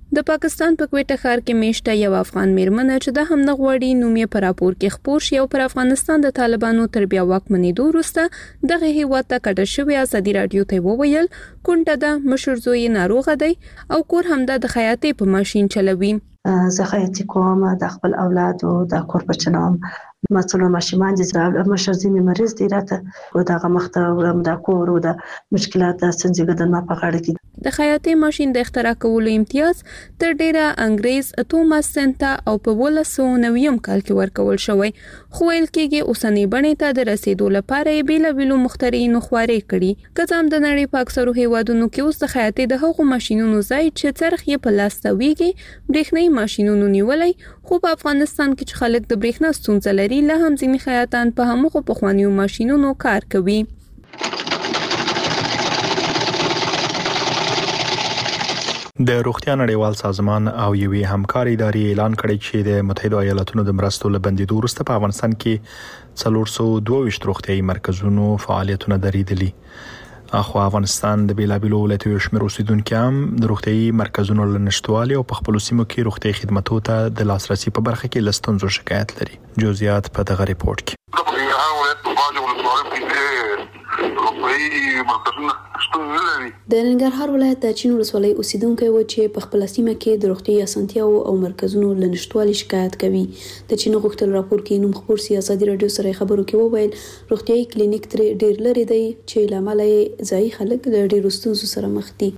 د پاکستان په کوټه ښار کې میشته یو افغان میرمن چې د هم نغوړی نومې پر راپور کې خبر شي او پر افغانستان د طالبانو تر بیا واکمنېدو وروسته دغه هیواد ته کډه شوی ازادي رادیو ته وویل کونډه د مشر زوی ناروغه دی او کور همدا د خیاطۍ په ماشين چلوي. زه خیاطۍ کوم د خپل اولاد او د کور بچنوم مثلا ماشومان دي زړه مشر زمي مریض دي راته او دغه مخته ورم د کور او د مشکلات د سنجګه د ما په غاړه کې د خیاطۍ ماشين د اختراع کولو امتیاز تر ډیره انګريز توماس سنتا او په ولسو نویم کال کې ورکول شوی خو ویل کېږي اوسنی بڼې ته د رسیدو لپاره بیل بیل مخترعين خواري کړي کزام د نړۍ په اکثرو هیوادونو کې اوس د خیاطۍ د هغو ماشينونو ځای چې څرخ یې په لاس تاویږي برېښنايي ماشينونو نیولای خو په افغانستان کې چې خلک د برېښنا ستونزه لري له هم ځینې خیاطان په همغو پخوانیو ماشينونو کار کوي. د روغتیا نړیوال سازمان او یوې همکاري ادارې اعلان کړی چې د متحده ایالاتو د مرستو له بندیدو وروسته په افغانستان کې څلور سوه دوه ویشت روغتیايي مرکزونو فعالیتونه درېدلي. اخو افغانستان د بیلابیلو ولایتونو شمېر اوسیدونکو هم د روغتیايي مرکزونو له نشټوالي او په خپل سیمو کې روغتیايي خدماتو ته د لاسرسي په برخه کې لستونزو شکایت لري. جزئیات په دغه ریپورت کې. د ننګرهار ولایت د چین ولسوالۍ اوسیدونکو و چې په خپل سیمه کې د روغتي اسانتیاو او مرکزونو لنشټوالي شکایت کوي. د چین غوښتل راپور کې نوم خبر سي ازادي رادیو سره خبرو کې وویل روغتيایي کلینیک تر ډیر لري دی چې لامل یې ځای خلک د ډیرو ستونزو سره مخ دي.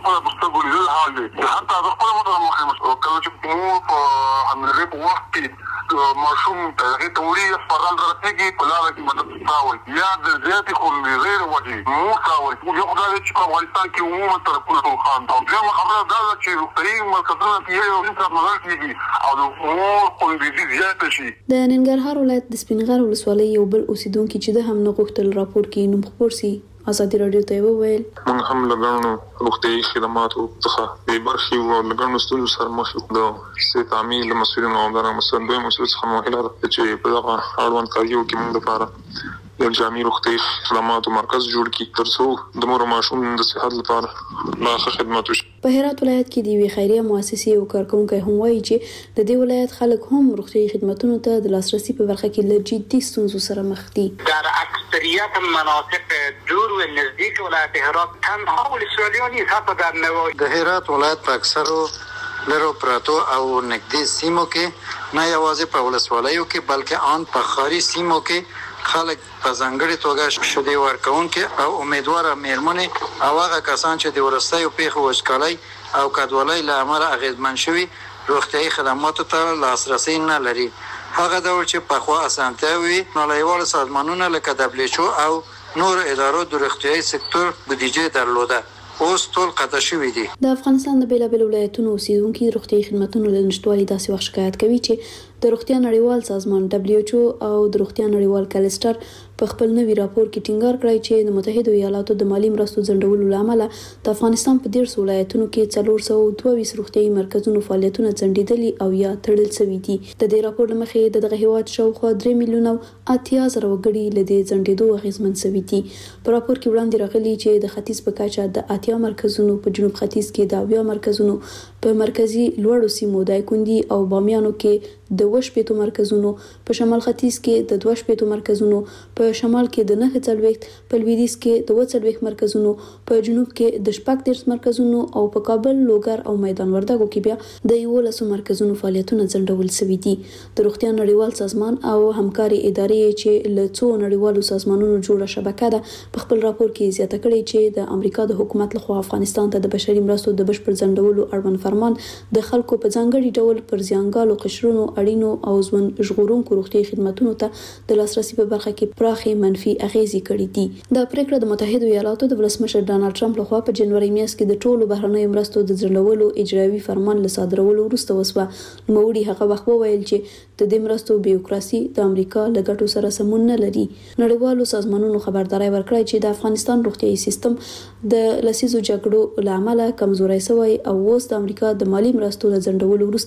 ماشوم ته توري فرال درتګي په لاره کې مدد تاول یا د زیاتې خو غیر وجه مو تاول یو خدای چې په افغانستان کې عموما تر ټولو خان دا یو خبره ده چې روغتيایي مرکزونه کې یو انسان نظر کیږي او د امور خوندې زیات شي. د ننګرهار ولایت د سپینغر ولسوالۍ یو بل اوسیدونکو چې د هم نغښتل راپور کې نوم خبر سي ازادي رادیو ته وویل موږ هم لګونو روغتيایي خدماتو څخه به برخي او لګونو ستونزو سره مخ یو د سي تعمیل مسؤلینو او د مسؤل دوی مسؤل څخه مهمه ده چې په دغه اړوند کاریو کې موږ لپاره د جامع روغتيایي خدماتو مرکز جوړ کړي ترڅو د مور او ماشوم د صحت لپاره لا ښه خدمات وشي. په هرات ولایت کې د وی خیریه مؤسسې او کارکونکو هم وایي چې د دې ولایت خلک هم روغتيایي خدماتو ته د لاسرسي په برخه کې له جدي ستونزو سره مخ دي. در اکثریت مناطق دور و نزدیک ولایت هرات تنها ولسوالیانی حتی در نواحی د هرات ولایت په اکثرو لرو پراتو او نږدې سیمو کې نه یوازې په ولسوالیو کې بلکې ان په خاري سیمو کې خلک په ځانګړي توګه شدي ورکوونکي او امیدوار مېرمنې او هغه کسان چې د ورستیو پیښو وشکالۍ او کډوالۍ له امله اغیزمن شوي روغتيایي خدماتو ته لاسرسي نه لري. هغه ډول چې په خوا اسانتیاوي نړیوال سازمانونه لکه دبليو او نور ادارو د روغتيایي سکتور بودیجه درلوده اوس ټول قطع شوی دي. د افغانستان د بیلابیل ولایتونو اوسیدونکو روغتيایي خدماتو له نشټوالي داسې وخت شکایت کوي چې د روغتیا نړیوال سازمان دبليو او د روغتیا نړیوال کلستر په خپل نوي راپور کې ټینګار کړی چې د متحده ایالاتو د مالی مرستو ځنډولو لامل د افغانستان په ډیر ولایتونو کې څلور سوه دوه ویشت روغتيایي مرکزونو فعالیتونه ځنډیدلي او یا تړل شوي دي. د دې راپور لمخې د دغه هیواد شاوخوا درې میلیونه اتیا زره وګړي له دې ځنډیدو اغیزمن شوي دي. په راپور کې وړاندې راغلي چې د ختیځ په کچه د اتیا مرکزونو په جنوب ختیځ کې د اویا مرکزونو په مرکزی لوړو سیمو دایکوندي او بامیانو کې د وشپېتو مرکزونو په شمال ختیځ کې د دوه شپېتو مرکزونو په شمال کې د نه څلوېښت په لویدیځ کې د اوه څلوېښت مرکزونو په جنوب کې د شپږ دېرش مرکزونو او په کابل لوګر او میدان وردګو کې بیا د یولسو مرکزونو فعالیتونه ځنډول شوي دي. د روغتیا نړیوال سازمان او همکاري ادارې چې له څو نړیوالو سازمانونو جوړه شبکه ده په خپل راپور کې زیاته کړې چې د امریکا د حکومت لخوا افغانستان ته د بشري مرستو د بشپړ ځنډولو اړوند فرمان د خلکو په ځانګړي ډول پر زیانګالو قشرونو اړینو او ژوند ژغورونکو روغتيایي خدماتو ته د لاسرسي په برخه کې پراخي منفي اغیزې کړې دي. د پریکړه د متحده ایالاتو د ولسمشر ډانلډ ټرمپ لخوا په جنوري میاشت کې د ټولو بهرنیو مرستو د ځنډولو اجرایي فرمان له صادرولو وروسته وسوه. نوموړي هغه وخت وویل چې د دې مرستو بیوروکراسي د امریکا له ګټو سره سمون نه لري. نړیوالو سازمانونو خبرداري ورکړه چې د افغانستان روغتيایي سیستم د لسیزو جګړو له امله کمزوري شوی او اوس د امریکا د مالی مرستو له ځنډولو وروسته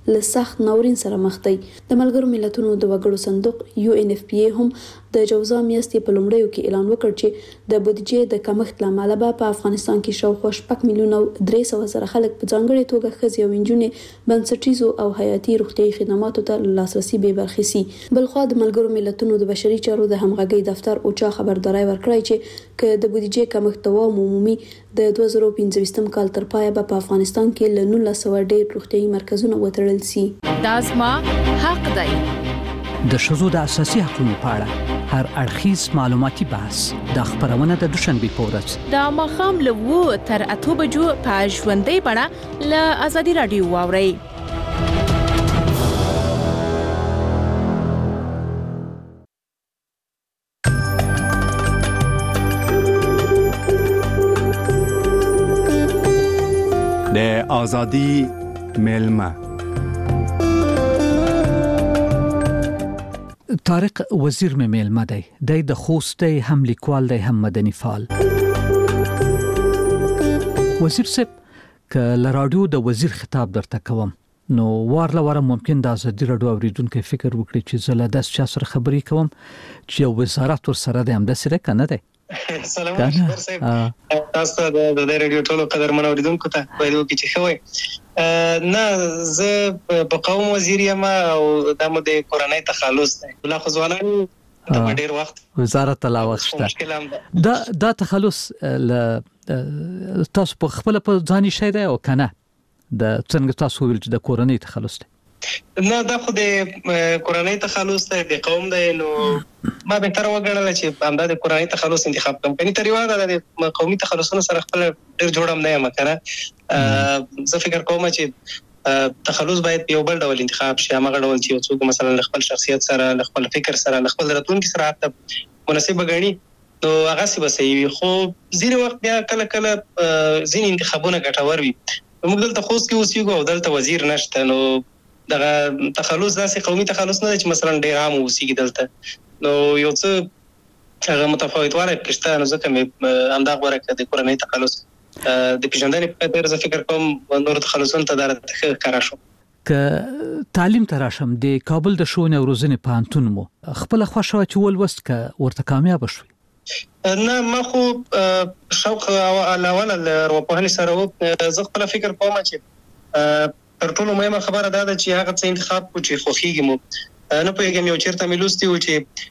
له سخت ناورین سره مخ دی. د ملګرو ملتونو د وګړو صندوق یو ان اف پی هم د جوزا میاشتې په لومړیو کې اعلان وکړ چې د بودیجې د کمښت لامل به په افغانستان کې شاوخوا شپږ میلیونه درې سوه زره خلک په ځانګړې توګه ښځې او نجونې بنسټیزو او حیاتي روغتیايي خدماتو ته لاسرسي بې برخې سي. بلخوا د ملګرو ملتونو د بشري چارو د همغږۍ دفتر اوچا خبرداری ورکړی چې که د بودیجې کمښت دوام عمومي د دوه زره پنځه کال تر پایه به په افغانستان کې له نولس سوه ډېر روغتیايي مرکزونه وتړل سي. دا زما حق دی. د ښځو د اساسي حقوقو په اړه هر اړخیز معلوماتي بحث د خبرونه د دوشنبه په ورځ د ماښام له اووه تر اته بجو په ژوندۍ بڼه له ازادي رادیو واورئ. د ازادي ملما طارق وزیر مې میلمه دی. د خوست دی، هم لیکوال دی، هم مدني فعال. وزیر صاحب ک ل رادیو د وزیر خطاب درته کوم نو وارله واره ممکن د ازادي رادیو اوریدونکو فکر وکړي چې زه له داس چا سره خبرې کوم چې وزارت ور سره د همدا سره کنه دی. سلام علیکم صاحب، تاسو د د رادیو ټولو قدرمن اوریدونکو ته وایو چې خوي نه زه په قوم وزیر یم او د مو د کورنۍ تخلص دی. بل خو ځوانان د ډیر وخت وزارت لا وخت دا دا تخلص ل تاسو په خپل په ځاني شي دی او کنه د څنګه تاسو ویل چې د کورنۍ تخلص دی؟ نه دا خو د کورنۍ تخلص دی، د قوم دی. نو ما به تر وګڼل چې همدا د کورنۍ تخلص انتخاب کوم. کني تر یو د قومي تخلصونو سره خپل ډیر جوړم نه یم کنه. زه فکر کوم چې تخلص باید په یو بل ډول انتخاب شي. هغه ډول چې څوک مثلا خپل شخصیت سره، خپل فکر سره، خپل راتلونکي سره حتی مناسب غني نو هغه څه بسوي. خو ځینې وخت بیا کله کله ځینې انتخابونه ګټور وي. موږ دلته خوست کې اوسېږو او دلته وزیر نشته. نو دغه تخلص داسې قومي تخلص نه چې مثلا ډیر عام اوسېږي دلته. نو یو څه هغه متفاوتوالی پکې نو ځکه مې همدا غوره کړه د کورنۍ تخلص د پیژندنې په خاطر. زه فکر کوم نور تخلصونه ته دا ښکاره شو. که تعلیم ته راشم د کابل د ښوونې او روزنې پوهنتون مو خپله خوښه وه چې ولوست که ورته کامیابه شوي؟ نه ما خو شوق الاول له ارواپوهنې سره و. زه خپله فکر کوم چې تر ټولو مهمه خبره دا ده چې هغه څه انتخاب کو چې خوښیږي مو. نه پوهېږم یو چېرته مې لوستي و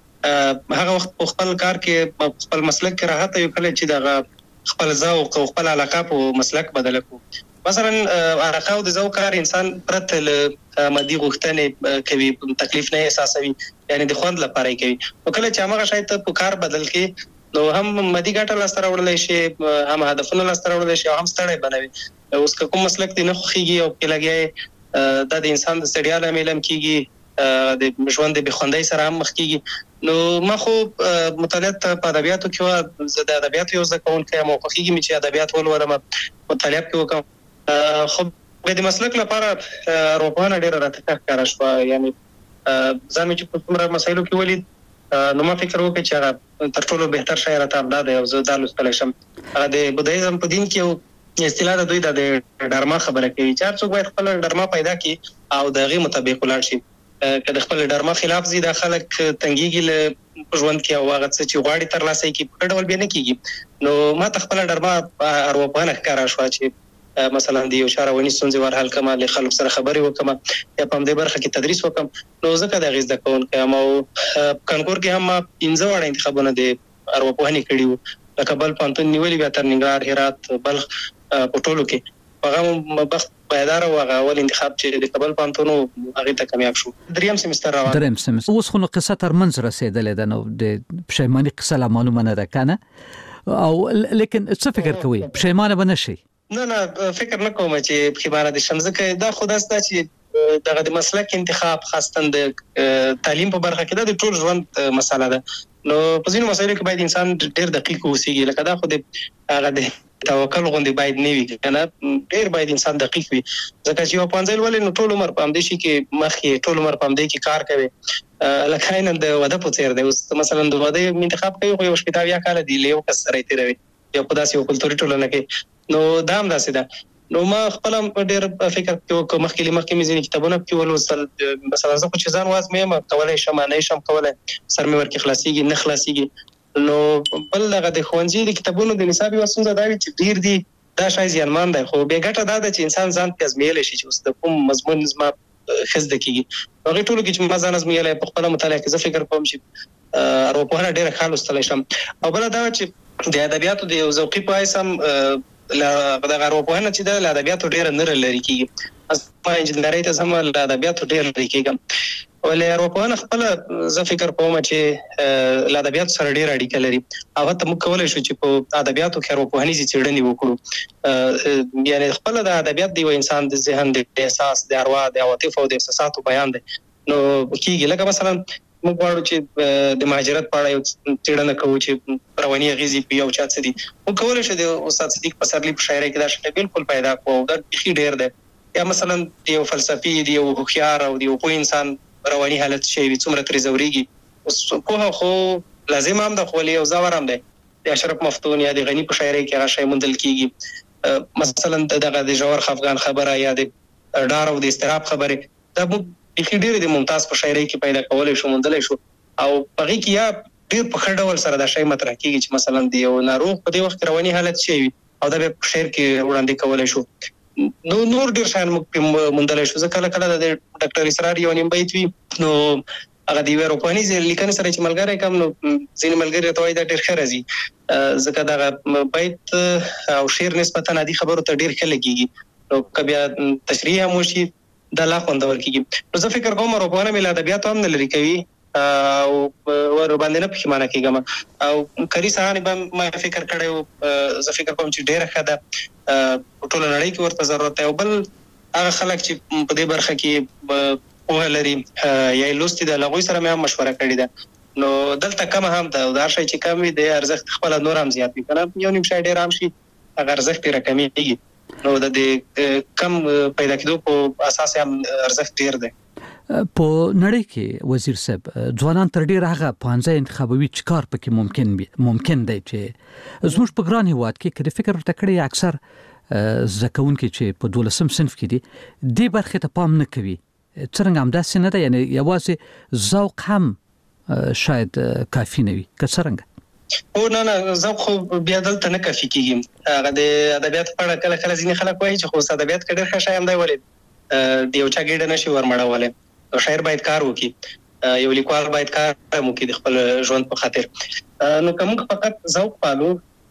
چې هغه وخت په خپل کار کې خپل مسلک کې راحت یو کله چې دغه خپل ذوق او خپل علاقه په مسلک بدل کو. مثلا علاقه او د ذوق کار انسان پرته له مادي غوښتنې کوي، تکلیف نه احساسوي، یعنی د خوند لپاره کوي. نو کله چې هغه شاید ته په کار بدل کې نو هم مادي ګټه لاسته راوړلی شي، هم هدفونه لاسته راوړلی شي او هم ستړی بنوي. اوس که کوم مسلک دی نه خوښیږي او کې لګیا دا د انسان د ستړیا لامل هم کېږي، د ژوند د بېخوندۍ سره هم مخ کېږي. نو ما خو مطالعات په ادبیاتو کې وه. زه د ادبیاتو یو زده کوونکی یم او خوښېږي مې چې ادبیات ولولم، مطالعه پکې وکړم. خو د مسلک لپاره ارواپوهنه ډېره راته ښه ښکاره شوه. یعنې ځان مې چې په څومره مسایلو کې ولید نو ما فکر وکړ چې هغه تر ټولو بهتر شی راته همدا دی او زه دا لوستلی شم. هغه د بودایزم په دین کې یو اصطلاح د دوی د ډرما خبره کوي چې هر څوک باید خپل ډرما پیدا کړي او د هغې مطابق ولاړ شي. که د خپل ډرما خلاف ځي دا خلک تنګېږي له ژوند کې او هغه څه چې غواړي ترلاسه یې کړي په ښه ډول بیا نه کېږي. نو ما ته خپله ډرما ارواپوهنه ښکاره شوه چې مثلا د یو چا رواني ستونزې ور حل کړم، له خلکو سره خبرې وکړم یا په همدې برخه کې تدریس وکړم. نو ځکه د هغې زده کوونکی یم او کانکور کې هم ما پنځه واړه انتخابونه د ارواپوهنې کړي وو. د کابل پوهنتون نیولي، بیا تر ننګرهار، هرات، بلخ په ټولو کې. هغه بخت پایدار او هغه اول انتخاب چې د کابل پوهنتون هغې ته کامیاب شو. دریم سمستر روان دریم سمستر اوس خو نو قصه تر منځ رسېدلې ده. نو د پښیماني قصه لا معلومه نه ده که نه؟ او لیکن څه فکر کوئ پښیمانه به نه شئ؟ نه نه فکر نه کوم چې پښیمانه دې شم. ځکه دا خو داسې ده چې دغه د مسلک انتخاب خاصتاً د تعلیم په برخه کې دا د ټول ژوند مسله ده. نو په ځینو مسایلو کې باید انسان ډېر دقیق اوسېږي. لکه دا خو د هغه د توکل غوندې باید نه وي که نه، ډېر باید انسان دقیق وي. ځکه چې یو پوهنځی لولې نو ټول عمر په همدې شي کې مخ یې، ټول عمر په همدې کې کار کوي. لکه عیناً د واده په څېر دی. اوس مثلا د واده انتخاب کوي خو یو شپېته اویا کاله دی له یو کس سره یې تېروي، یا په داسې یو کلتوري ټولنه کې. نو دا هم داسې ده. نو ما خپل ډېر فکر کوم مخکې مخکې مې ځینې کتابونه کې ولوستل مثلا زه خو چې ځان وازمې ما کولای شم نه شم کولای سر مې ورکې خلاصيږي نه خلاصيږي نو بل هغه د ښوونځي د کتابونو د نصاب یو څنګه دا وي چې ډېر دي دا شای زیانمان دی خو به ګټه دا ده چې انسان ځان ته ازمېیلی شي چې اوس د کوم مضمون زما خزده کیږي هغه ټولو کې چې ما ځان ازمېیلی په خپل مطالعه کې زه فکر کوم چې ارواپوهنه ډېره ښه لوستلی شم او بله دا چې د ادبیاتو د یو ذوقي په حیث هم دغه ارواپوهنه چې ده له ادبیاتو ډېره نه لرې کېږي ما انجینرۍ ته ځم له ادبیاتو ډېر لرې کېږم ولې ارواپوهنه خپله زه فکر کوم چې له ادبیاتو سره ډېره اړیکه لري او حتی موږ کولی شو چې په ادبیاتو کې ارواپوهنیزې څېړنې وکړو یعنې خپله د ادبیات د یو انسان د ذهن د احساس د اروا د عواطفو او د احساساتو بیان دی نو کېږي لکه مثلا موږ غواړو چې د مهاجرت په اړه یو څېړنه کوو چې رواني اغېزې په یو چا څه دي موږ کولی شو د استاد صدیق پسرلي په شاعرۍ کې دا شی بالکل پیدا کړو او دا بیخي ډېر دی یا مثلا د یو فلسفي د یو هوښیار او د یو پوه انسان رواني حالت شي وي څومره ترې ځورېږي پوهه خو لازم هم ده خو ولې یو ځور هم دی د اشرف مفتون یا د غني په شاعرۍ کې هغه شی موندل کېږي مثلا دغه د ژور خفګان خبره یا د ډار او د اضطراب خبرې دا موږ بیخي ډېرې د ممتاز په شاعرۍ کې پیدا کولی شو موندلی شو او په هغې کې یا ډېر په ښه ډول سره دا شی مطرح کېږي چې مثلا د یو ناروغ په دې وخت کې رواني حالت شی وي او دا بیا په شعر کې وړاندې کولی شو نو نور ډېر شیان موږ پرې موندلی شو زه کله کله د ډاکټر اسرار یو نیم بیت وي نو هغه د یوې ارواپوهنیزې لیکنې سره چې ملګری کوم نو ځینې ملګري راته وایي دا ډېر ښه راځي ځکه دغه بیت او شعر نسبتا عادي خبرو ته ډېر ښه لګېږي نو که بیا تشریح هم وشي دا لا خوندور کېږي نو زه فکر کوم ارواپوهنه مې له ادبیاتو هم نه لرې کوي او ورباندې نه پښیمانه کېږم او کري صاحب به ما فکر کړی و زه فکر کوم چې ډېره ښه ده په ټوله نړۍ کې ورته ضرورت دی او بل هغه خلک چې په دې برخه کې پوهه لري یا یې لوستې ده له هغوی سره مې هم مشوره کړې ده نو دلته کمه هم ده او دا شی چې کم وي د ارزښت خپله نور هم زیات وي که نه یو نیم شی ډېر هم شي هغه ارزښت یې راکمېږي نو د دې کم پیدا کېدو په اساس هم ارزښت ډېر دی په نړۍ کې وزیر صاحب ځوانان تر ډېره هغه پوهنځی انتخابوي چې کار پکې ممکن ممکن دی چې زموږ په ګران هېواد کې که د فکر ورته کړی اکثر زده کوونکي چې په دولسم صنف کې دي دې برخې ته پام نه کوي څرنګه همداسې نه ده یعنې یوازې ذوق هم شاید کافي نه وي که څرنګه او نه نه ذوق خو بیا دلته نه کافي کېږي هغه د ادبیاتو په اړه کله کله ځینې خلک وایي چې خو اوس ادبیات کې ډېر ښه شی هم دی ولې د یو چا ګېډه نه شي ورمړولی نو شاعر باید کار وکړي یو لیکوال باید کار هم وکړي د خپل ژوند په خاطر نو که موږ فقط ذوق پالو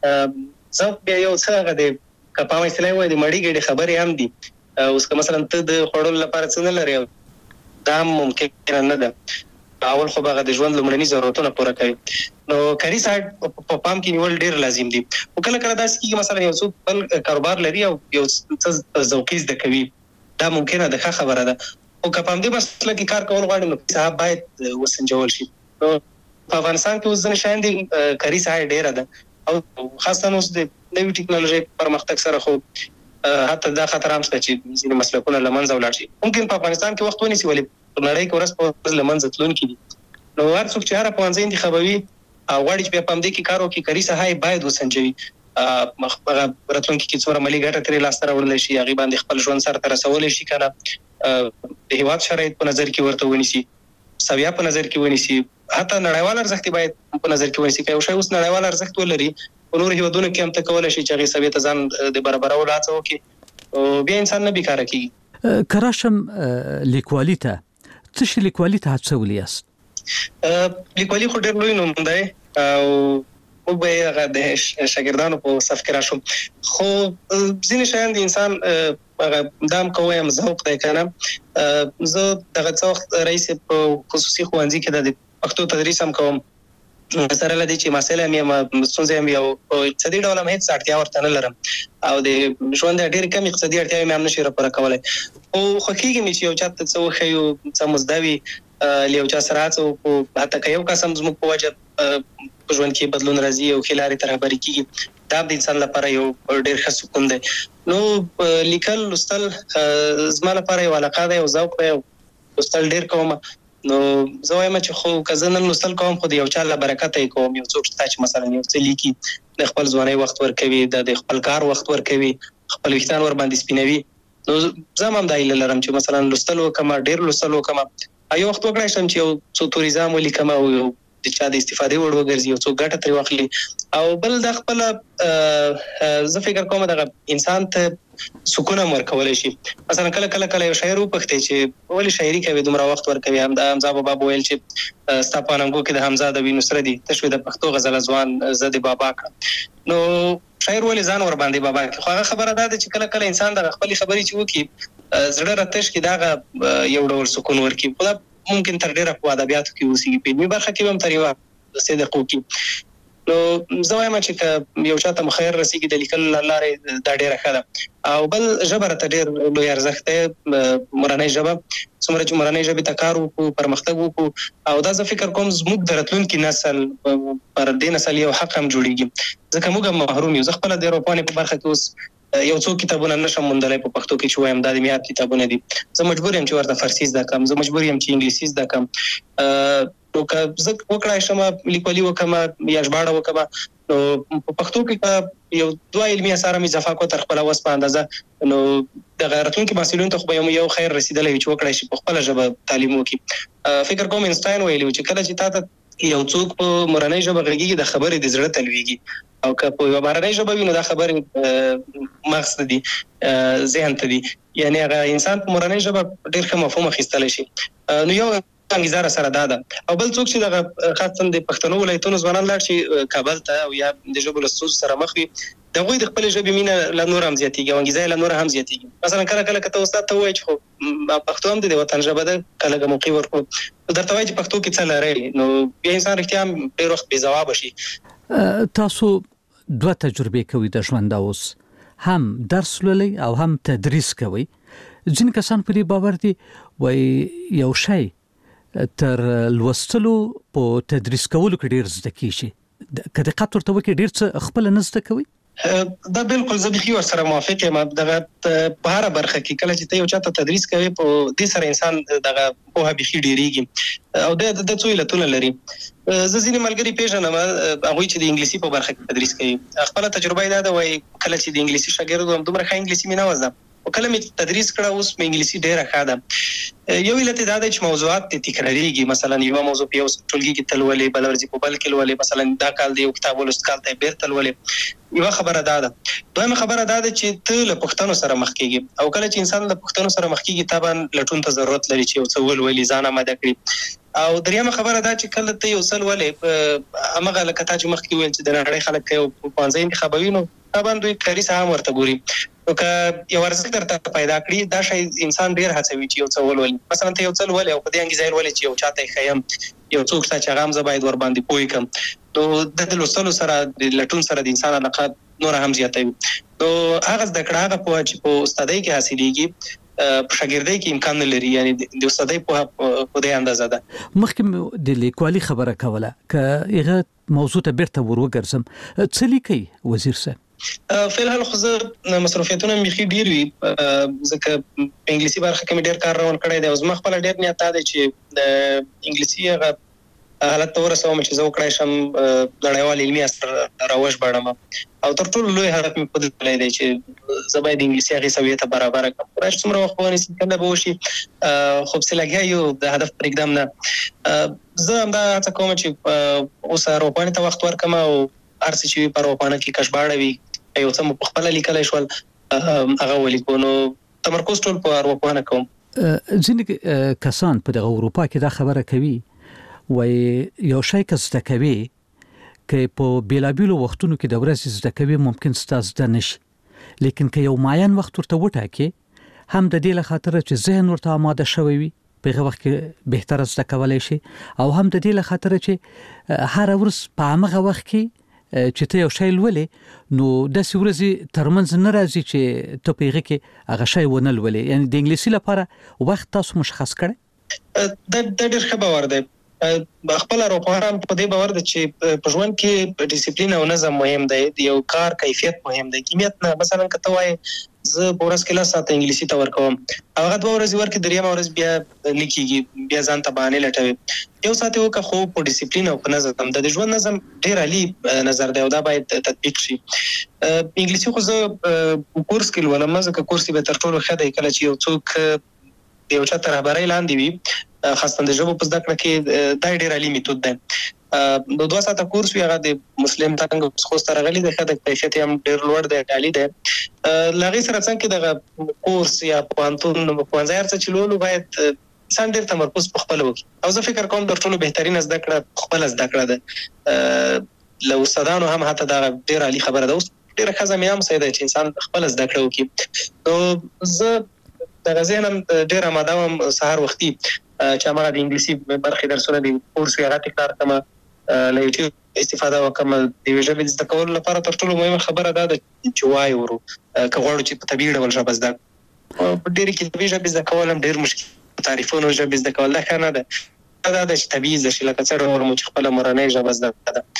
ذوق بیا یو څه هغه دی که په عامه اصطلاح ووایي د مړې ګېډې خبرې هم دي اوس که مثلا ته د خوړلو لپاره څه نه لرې دا هم ممکنه نه ده اول خو به هغه د ژوند لومړني ضرورتونه پوره کوي نو کاري سایډ په پام کې نیول ډېر لازم دي خو کله کله داسې کېږي مثلا یو څوک بل کاروبار لري او یو څه ذوقي زده کوي دا ممکنه ده ښه خبره ده خو که په همدې مسله کې کار کول غواړي نو صاحب باید وسنجول شي نو په افغانستان کې اوس ځینې شیان دي کاري ساحه ډېره ده او خاصتا اوس د نوي ټکنالوژۍ پرمختګ سره خو حتی دا خطر هم شته چې ځینې مسلکونه له منځه ولاړ شي ممکن په افغانستان کې وخت ونیسي ولې په نړۍ کې ورځ په ورځ له منځه تلونکي دي نو هر څوک چې هره پوهنځی انتخابوي او غواړي چې بیا په همدې کې کار وکړي کاري ساحه یې باید وسنجوي هغه راتلونکي کې څومره مالي ګټه ترې لاسته راوړلی شي هغې باندې خپل ژوند سرته رسولی شي که نه د هېواد شرایط په نظر کې ورته ونیسي سویه په نظر کې ونیسي حتی نړیوال ارزښت باید په نظر کې ونیسي که یو شی اوس نړیوال ارزښت ولري په نورو هېوادونو کې هم ته کولی شي چې هغې سویې ته ځان د برابرولو هڅه وکړي بیا انسان نه بیکاره کېږي که راشم لیکوالي ته څه شي لیکوالي ته هڅولی یاست لیکوالي خو ډېر لوی نوم دی او موږ به یې هغه د شاګردانو په صف کې راشو خو ځینې شیان د انسان هغه دا هم که ووایم ذوق دی که نه زه دغه څه وخت رئیس په خصوصي ښوونځي کې د پښتو تدریس هم کوم سره له دې چې مسایل هم یم ستونزې هم یو په اقتصادي ډول هم هېڅ اړتیا ورته نه لرم او د ژوند ډېرې کم اقتصادي اړتیاوې مې هم نشي راپوره کولی خو خوښېږي مې چې یو چا ته څه وښیو څه مزده وي له یو چا سره هڅه وکړو حتی که یو کس هم زموږ په وجه په ژوند کې بدلون راځي او ښې لارې ته رهبري کېږي دا د انسان لپاره یو ډېر ښه سکون دی نو لیکل لوستل زما لپاره یو علاقه دی یو ذوق دی لوستل ډېر کوم نو زه وایم چې خو که زه نن لوستل کوم خو د یو چا له برکته یې کوم یو څوک شته چې مثلا یو څه لیکي د خپل ځوانۍ وخت ورکوي د خپل کار وخت ورکوي خپل وختان ور باندې سپینوي نو زمام دایله لرم چې مثلا لستلو کما ډیر لستلو کما ایو وخت وکړای شم چې یو څو توریزم ولیکم او د چا د استفادې وړ وګرځي او څو ګټه ترې واخلي او بل د خپل زه فکر کوم د انسان ته سکون ورکول شي مثلا کله کله کله یو شاعر وپختي چې ولی شاعري کوي دومره وخت ورکوي هم د حمزه بابا ویل چې ستاپاننګو کې د حمزه د وینو سره دي تشوي د پښتو غزل ځوان زده بابا نو شاعر ولې ځان ور باندې بابا خو هغه خبره ده چې کله کله انسان د خپل خبرې چې وکي زړه راتش کې دا یو ډول سکون ورکي خو ممکن تر ډیره په ادبیاتو کې اوسېږي په علمي برخه کې هم تر یو صدقو کې نو زه وایم چې یو چاته مخیر رسیږي د لیکل لارې دا ډیره ښه ده او بل ژبه ته ډیر لوی ارزښت دی مورنۍ ژبه څومره چې مورنۍ ژبې ته کار وکړو پرمختګ وکړو او دا زه فکر کوم زموږ د راتلونکي نسل پر دې نسل یو حق هم جوړیږي ځکه موږ محروم یو زه خپله د اروپانې په برخه کې اوس یو څو کتابونه نشم موندلای په پښتو کې چې وایم دا د میاد کتابونه دي زه مجبور یم چې ورته فارسی زده کړم زه مجبور یم چې انګلیسي زده کړم نو که زه وکړای شم لیکوالي وکړم یا ژباړه وکړم نو په پښتو کې یو دوه علمي اثار مې اضافه کړو تر خپل وس په اندازه نو د راتلونکي محصلینو ته خو به یو خیر رسیدلی چې وکړای شي په خپل ژبه تعلیم وکړي فکر کوم اینسټاین ویلي چې کله چې تاسو یو څوک په مورنۍ ژبه غږیږي د خبرې د زړه تلويږي او که په یو بهرنۍ ژبه وي نو دا خبرې مغز ته دي ذهن ته دي یعنی هغه انسان په مورنۍ ژبه ډېر ښه مفهوم اخیستلی شي نو یو انګیزه سره دا ده او بل څوک چې دغه خاصه د پښتنو ولایتونو ځوانان لاړ شي کابل ته او یا د ژبو له ستونزو سره مخ وي د هغوی د خپلې ژبې مینه له نور هم زیاتېږي او انګیزه یې له نور هم زیاتېږي مثلا کله کله که ته استاد ته ووایې چې خو پښتو هم د وطن ژبه ده که لږه موقع ورکړو نو درته وایي چې پښتو کې څه لرئ نو بیا انسان رښتیا هم ډېر وخت بې ځوابه شي تاسو دوه تجربې کوي د ژوند اوس هم درس لولئ او هم تدریس کوي ځینې کسان په دې باور دي وایي یو شی تر لوستلو په تدریس کولو کې ډېر زده کیږي که دقت ورته وکړئ ډېر څه خپله نه زده کوئ دا بالکل زه بيخي ور سره موافق یم دغه په هر برخه کې کله چې ته یو چاته تدریس کوي په دې سره انسان دغه په بيخي ډیریږي او د د څو علتونه لري زه ځینې ملګری پیژنم هغه چې د انګلیسي په برخه کې تدریس کوي خپل تجربه دا ده وای کله چې د انګلیسي شاګرد وم دومره ښه انګلیسي مې نه وزه او کله مې تدریس کړه اوس مې انګلیسي ډیره ښه ده یو علت دا دی چې موضوعات تکراریږي مثلا یو موضوع په یو ټولګي کې تلولې بل ورځې په بل کې لولې مثلا دا کال دی یو کتاب ولوست کال ته بیرته لولې یو خبره دا ده دویمه خبره دا ده چې ته له پښتنو سره مخ کېږي او کله چې انسان له پښتنو سره مخ کېږي طبعا لټون ته ضرورت لري چې یو څه ولولې ځان آماده کړي او دریمه خبره دا چې کله ته یو څه ولې امغه لکه تا چې مخ کې ویل چې د نړۍ خلک یو پانځه انتخابوي نو طبعا دوی کاري سهم ورته ګوري نو که یو ارزښت درته پیدا کړي دا شی انسان ډیر هڅوي چې یو څه ولولي مثلا ته یو څه ولولې او په دې انګیزه ولولې چې یو چاته خیم یو څوک چې هغه هم باید ور باندې پوي کم نو د لوستلو سره د لټون سره د انسان علاقه نور هم زیاتوي نو هغه د کړه هغه په چې په استادۍ کې حاصلېږي په شاګردۍ کې امکان نه لري یعنی د استادۍ په په دې اندازه ده مخکې د لیکوالي خبره کوله که هغه موضوع ته بیرته وروګرځم څه لیکي وزیر صاحب فعلا خو زه مصروفیتونه مخې ډیر وي ځکه په انګلیسي برخه کې مې ډیر کار روان کړی دی او زما خپل ډیر نیت دی چې د انګلیسي هغه حالت ته ورسوم چې زه وکړای شم نړیوال علمي اثر راوژباړم او تر ټولو لوی هدف مې په دې دی چې زه باید انګلیسي هغې سویې ته برابره کړم راش څومره وخت ونیسي کله به وشي خو پسې لګیا یو د هدف پرېږدم نه زه همدا هڅه کوم چې اوس اروپانې ته وخت ورکړم او هر څه چې وي په اروپانه کې که ژباړه وي یو څه مو پخپله لیکلی شول هغه ولیکو نو تمرکز ټول په اروپانه کوم ځینې کسان په دغه اروپا کې دا خبره کوي وایي یو شی که زده کوي که په بېلابېلو وختونو کې د ورځې زده کوي ممکن ستا زده نه شي لیکن که یو معین وخت ورته وټاکې هم د دې له خاطره چې ذهن ورته آماده شوی وي په هغه وخت کې بهتره زده کولی شي او هم د دې له خاطره چې هره ورځ په همغه وخت کې چې ته یو شی لولې نو داسې ورځې ترمنځ نه راځي چې ته په هغه کې هغه شی ونه لولې یعنی د انګلیسي لپاره وخت تاسو مشخص کړئ دا ډېر ښه باور دی خپل اروپایان په دې باور دي چې په ژوند کې ډیسپلین او نظم مهم دی، یو کار کیفیت مهم دی. کمیت نه مثلا کته وای زه پورس کې لا ساته انګلیسي ته ورکوم، هغه دوه ورځې ورکې دریم ورځ بیا لیکيږي، بیا ځان ته باندې لټوي. یو ساته وکه خو په ډیسپلین او په نظم د ژوند نظم ډیر عالی نظر دی او دا باید تطبیق شي. انګلیسي خو زه کورس کې ولوم، ځکه کورس به تر ټولو ښه دی کله چې یو څوک یو چا تر خبرې لاندې وي، خاصه د ژبو په زده کړه کې دا ډیر عالی میتود دی. نو دوه ساعته کورس وی هغه د مسلم څنګه خو ستاره غلي د خدای کیفیت هم ډیر لوړ دی، عالی دی. لغې سره څنګه د کورس یا پوانتون پوانځه ارڅ چلولو باید انسان ډیر تمرکز په خپل وکړي، او زه فکر کوم د ټولو بهترین زده کړه خپل زده کړه ده. لو استادانو هم حتی دا ډیر عالی خبره ده. اوس ډیر ښه زمينه هم سیده چې انسان خپل زده کړه وکړي. نو زه د غزینم ډیر آماده وم سهار وختي چې هغه د انګلیسي برخې درسونه دي کورس یې راته کار کوم، له یوټیوب استفاده وکم. د ژبې زده کولو لپاره تر ټولو مهمه خبره ده چې وای ورو که غواړو چې په طبيعي ډول ژبه زده په ډېر کې طبيعي ژبه زده کول هم ډېر مشکل، تعریفونو ژبه زده کول دا نه ده، دا د طبيعي ژبه چې لکه څنګه ورمو چې خپل مورنۍ ژبه زده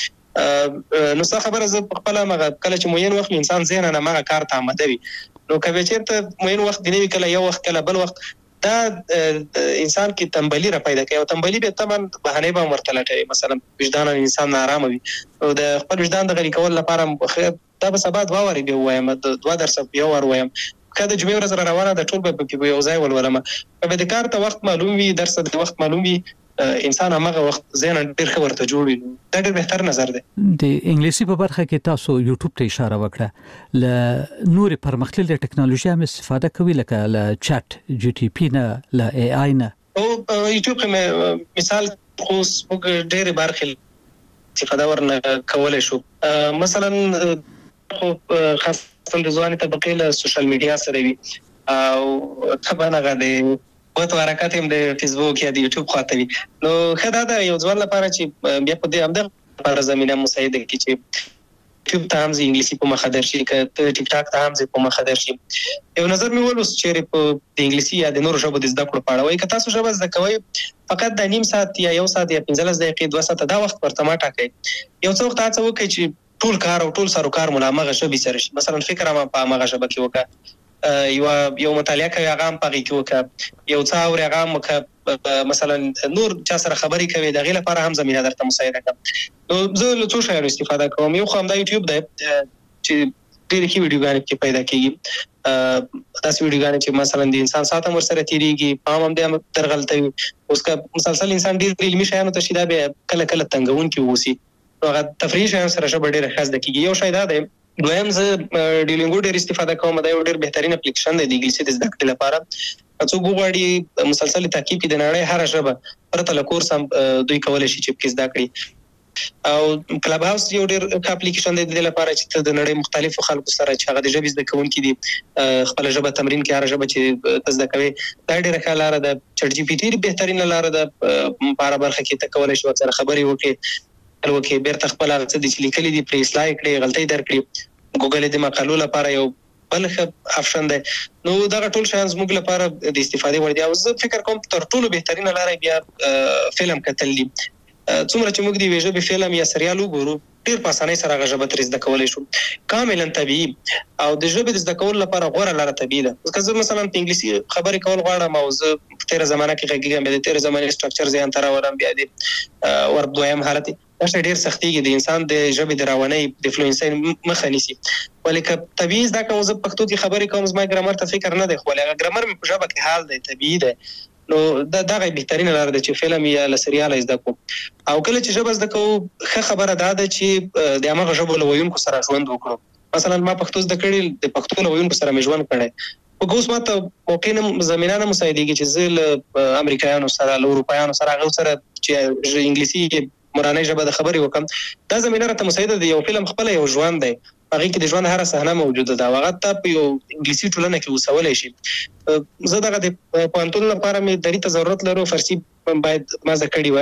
ده. نو څه خبره زه خپل مغه کله چې موین وخت انسان ذهن نه مغه کار ته آماده وي، نو کله چې ته موین وخت دی کله یو وخت کله بل وخت دا انسان کې تنبلی را پیدا کوي، او تنبلی به تمن بهانه به ورته لټوي. مثلا وجدان انسان نارامه وي، او د خپل وجدان د غلي کول لپاره دا به سبا دوا وری به وایم، د دوا درس یو ور وایم، کله چې به ورځ روانه د ټول به په یو ځای ولولم. په دې کار ته وخت معلوم وي، درس د وخت معلوم وي، انسان هغه وخت ذهن ډیر ښه ورته جوړوي. دا ډیر بهتر نظر دی. د انګلیسي په برخه کې تاسو یوټیوب ته اشاره وکړه، ل نور پرمختللې ټکنالوژي هم استفاده کوي لکه ل چات جی ټي پی نه، ل ای آی نه. او یوټیوب کې مثال خو موږ ډېر برخې استفاده ورنه کولای شو. مثلا خو خاصه د ځواني طبقه له سوشل میډیا سره وي، او طبعا هغه د وته حرکت هم د فیسبوک یا د یوټیوب خاطر وي. نو خدای دا یو ځوان لپاره چې بیا په دې امده لپاره زمينه مساعده کوي چې یوټیوب ته هم انګلیسي په مخه درشي، که ټیک ټاک ته هم په مخه درشي. یو نظر مې ولوس چې په د انګلیسي یا د نورو ژبو د زده کړو په اړه وایي، که تاسو ژبه زده کوئ فقط د نیم ساعت یا یو ساعت یا پنځلس دقیقې دوه ساعته دا وخت ورته ما ټاکئ. یو څو وخت هڅه وکړئ چې ټول کار او ټول سروکار مو له هغه ژبې سره شي. مثلا فکر هم په هغه ژبه کې وکړه، یو یو مطالعه کوي هغه هم پغې کې وکړه، یو څا اور هغه هم وکړه، مثلا نور چا سره خبرې کوي د غیر لپاره هم زمينه درته مساعده کوي. نو زه له څو شیانو استفاده کوم. یو خو هم د یوټیوب دی چې ډېر کې ویډیوګانې کې پیدا کیږي، تاسو ویډیوګانې چې مثلا د انسان ساته ور سره تیریږي، پام هم د ترغلطوي، اوس کا مسلسل انسان ډېر علمي شیانو ته شیدا به کله کله تنګون کې وسی، هغه تفریح شیان سره شبه ډېر خاص د کیږي. یو شی دا دی. دویم زه ډیلینګو ډېر استفاده کوم، دا یو ډېر بهترین اپلیکیشن دی د انګلیسي د زده کړې لپاره. څوک وغواړي مسلسل تعقیب د نړۍ هر ژبه پرته له کورس هم دوی کولای شي چې په زده کړي. او کلب هاوس یو ډېر اپلیکیشن دی د لپاره چې د نړۍ مختلفو خلکو سره چې هغه د ژبې زده کوونکي دي خپل ژبه تمرین کوي، هر ژبه چې زده کوي. دا ډېره ښه لاره ده. چټ جی پی ټي بهترین لاره ده په هر برخه کې ته کولای شي سره خبرې وکړي، الوکه بیرته خپل هغه څه د لیکلي دي پرې اصلاح کړي، غلطۍ درکړي. ګوګل د مقالو لپاره یو بل ښه افشن دی. نو دا ټول شیان زموږ لپاره د استفادې وړ دي. او زه فکر کوم تر ټولو بهترینه لاره بیا فلم کتل دي. څومره چې موږ دی ژبې فلم یا سریال وګورو ډېر په اسانۍ سره هغه ژبه ترې زده کولی شو، کاملا طبیعي. او د ژبې د زده کولو لپاره غوره لاره طبیعي ده. ځکه زه مثلا په انګلیسي خبرې کول غواړم او زه په تېره زمانه کې غږیږم، بیا د تېرې زمانې سټرکچر ذهن ته راولم، بیا د ور دویم حالت دا شی ډېر سختېږي، د انسان د ژبې د روانۍ د فلوئنسۍ مخه نیسي. ولې که طبیعي زده کوم، زه پښتو کې خبرې کوم، زما ګرامر ته فکر نه دی، خو هغه ګرامر مې په ژبه کې حال دی، طبیعي دی. نو دا دغه بهترینه لاره ده چې فلم یا له سریال زده کوو. او کله چې ژبه زده کوو ښه خبره دا ده چې د هغه ژبو له ویونکو سره ژوند وکړو. مثلا ما پښتو زده کړې، د پښتو له ویونکو سره مې ژوند کړی. خو اوس ماته موقع نه زمینه نه مساعدېږي چې زه له امریکایانو سره، له اروپایانو سره، هغه سره چې انګلیسي مورنۍ ژبه د خبرې وکم. دا زمینه راته مساعده ده. یو فلم خپل یو ژوند دی، هغه کې د ژوند هر صحنه موجوده ده، هغه ته په یو انګلیسي ټولنه کې وسولای شي. زه دغه د پوهنتون لپاره مې درې ته ضرورت لرو، فارسي باید ما زده کړې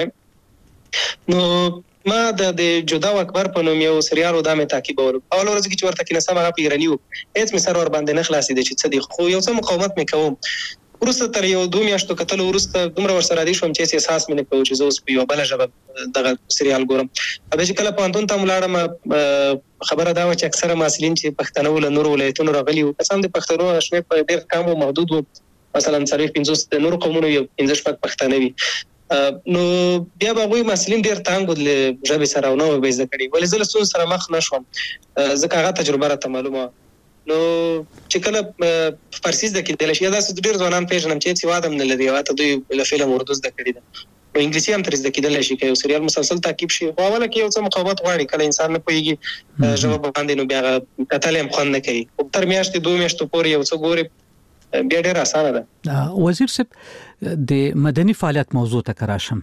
وای. نو ما د جدا و اکبر په نوم یو سریال و دا مې تعقیبولو. اول ورځ کې چې ورته کېناستم هغه په ایراني و، هېڅ مې سر ور باندې نه خلاصېده چې څه دي، خو یو څه مقاومت مې کوم. ورسته تر یو دوه میاشتو کتل ورسته دومره ورسره دي شوم چې احساس مې نه کوم چې زه اوس په یو بل ژبه دغه سریال ګورم. به چې کله پوهنتون ته ولاړم خبره دا و چې اکثره محصلین چې پښتانه ول نور ولایتونو راغلي وو، قسم دې پښتنو شمیر په ډېر کم او محدود وو، مثلا څلور پنځوس د نور قومونو یو پنځه شپږ پښتانه وي. نو بیا به غوي محصلین ډېر تانګ ول ژبه سره نو به زده کړي، ولې زه له څه سره مخ نشوم ځکه هغه تجربه راته معلومه. نو چې کله فارسی زده کېدل شي دا څه ډېر ځوانان پیژنم چې څه وادم نه لري او ته دوی له فلم اردو زده کړی ده، نو انګلیسي هم تر زده کېدل شي که یو سریال مسلسل تعقیب شي، خو اوله کې یو څه مقاومت غواړي، کله انسان نه پوهېږي ژبه باندې نو بیا کتل هم خوند نه کوي. تر میاشتې دوه میاشتو پورې یو څه ګوري بیا ډېر اسانه ده. وزیر صاحب د مدني فعالیت موضوع ته کراشم،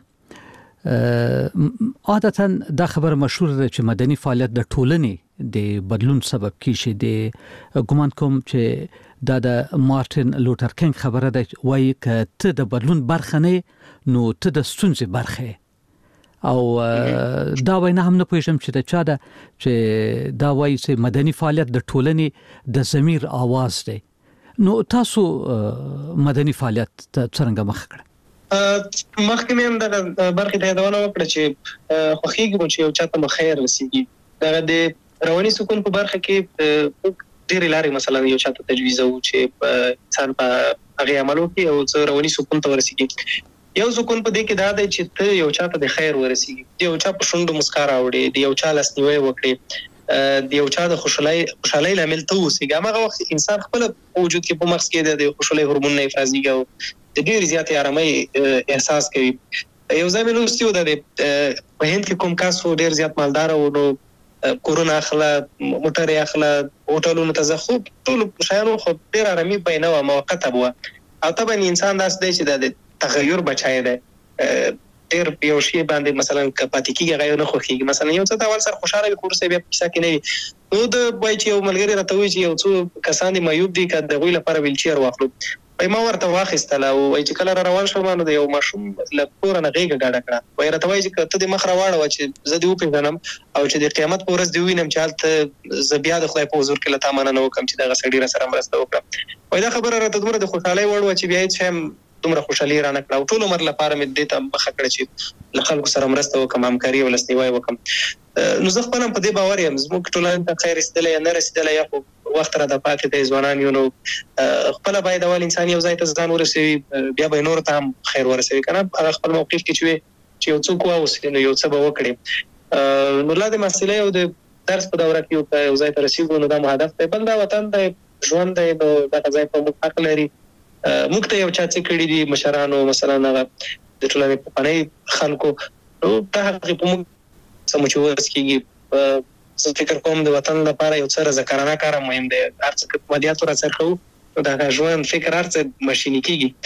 عادتا دا خبر مشهور ده چې مدني فعالیت د ټولنې د بدلون سبب کیږي. د ګومان کوم چې دا د مارټین لوتر کینګ خبره ده، وایي که ته د بدلون برخه نه نو ته د ستونزې برخه، او دا وینا هم نه پوهیږم چې د چا ده چې دا وایي چې مدني فعالیت د ټولنې د ضمیر आवाज دی. نو تاسو مدني فعالیت څنګه مخ کړ؟ مخکې مې هم د برخې ته یادونه وکړه چې خوښیږي مو چې یو چاته مو خیر رسیږي. دغه د رواني سکون په برخه کې ډېرې لارې مثلا یو چاته تجویزوو چې انسان په هغې عمل وکړي او څه رواني سکون ته ورسیږي. یو سکون په دې کې دا دی چې ته یو چاته د خیر ورسیږي، د یو چا په شونډو مسکا راوړې، د یو چا لاسنیوی وکړې، د یو چا د خوشحالۍ خوشحالۍ لامل ته اوسېږي. هماغه وخت انسان خپله په وجود کې په مغز کې د خوشحالۍ هورمون نه افرازېږي او د ډېرې زیاتې ارامۍ احساس کوي. یو ځای مې لوستي و د په هند کې کوم کس و ډېر زیات مالدار و، نو کورونه اخله، موټر یې اخله، هوټلونو ته ځه، خو ټولو شیانو خو ډېر ارامي به یې نه وه، موقته به وه. او طبعا انسان داسې دی چې د تغیر بچی دی، ډېر په یو شي باندې مثلا که پاتې کېږي هغه یې نه خوښېږي. مثلا یو څه د اول سره خوشحاله وي خو وروسته بیا په کیسه کې نه وي. نو د وایي چې یو ملګري راته وایي چې یو څو کسان دي معیوب دي که د هغوی لپاره ویلچیر واخلو. وایي ما ورته واخیستله او وایي چې کله را روان شوم نو د یو ماشوم له کوره نه غېږه ګډه کړه. وایي راته وایي چې که ته دې مخ راواړوه چې زه دې وپېژنم او چې د قیامت په ورځ دې ووینم چې هلته زه بیا د خدای په حضور کې له تا مننه وکړم چې دغه سړي راسره مرسته وکړه. وایي دا خبره راته دومره د خوشحالۍ وړ وه چې بیا هېڅ شی هم دومره خوشحالي رانه کړه او ټول عمر لپاره مې دې ته مخه کړه چې له خلکو سره مرسته وکړم، همکاري او لاسنیوی وکړم. نو زه خپله هم په دې باور یم زموږ ټولنې ته خیر رسېدلی یا نه رسېدلی یا خو وخت راته پاتې دی، ځوانان یو، نو خپله باید اول انسان یو ځای ته ځان ورسوي، بیا به یې نورو ته هم خیر ورسوي، که نه هغه خپل موقف کې چې وي چې یو څوک واوسي نو یو څه به وکړي. نو لا د محصلۍ او د درس په دوره کې که یو ځای ته رسېږو نو دا مو هدف دی. بل دا وطن دی، ژوند دی، نو دغه ځای په موږ حق لري. موږ ته یو چا څه کړي دي مشرانو، مثلا هغه د ټولنې پخواني خلکو، نو دا هغې په موږ څه مو چې وس کېږي. زه فکر کوم د وطن لپاره یو څه رضاکارانه کار هم مهم دی. هر څه که په مادیاتو راڅرخوو نو د هغه ژوند فکر هر څه ماشیني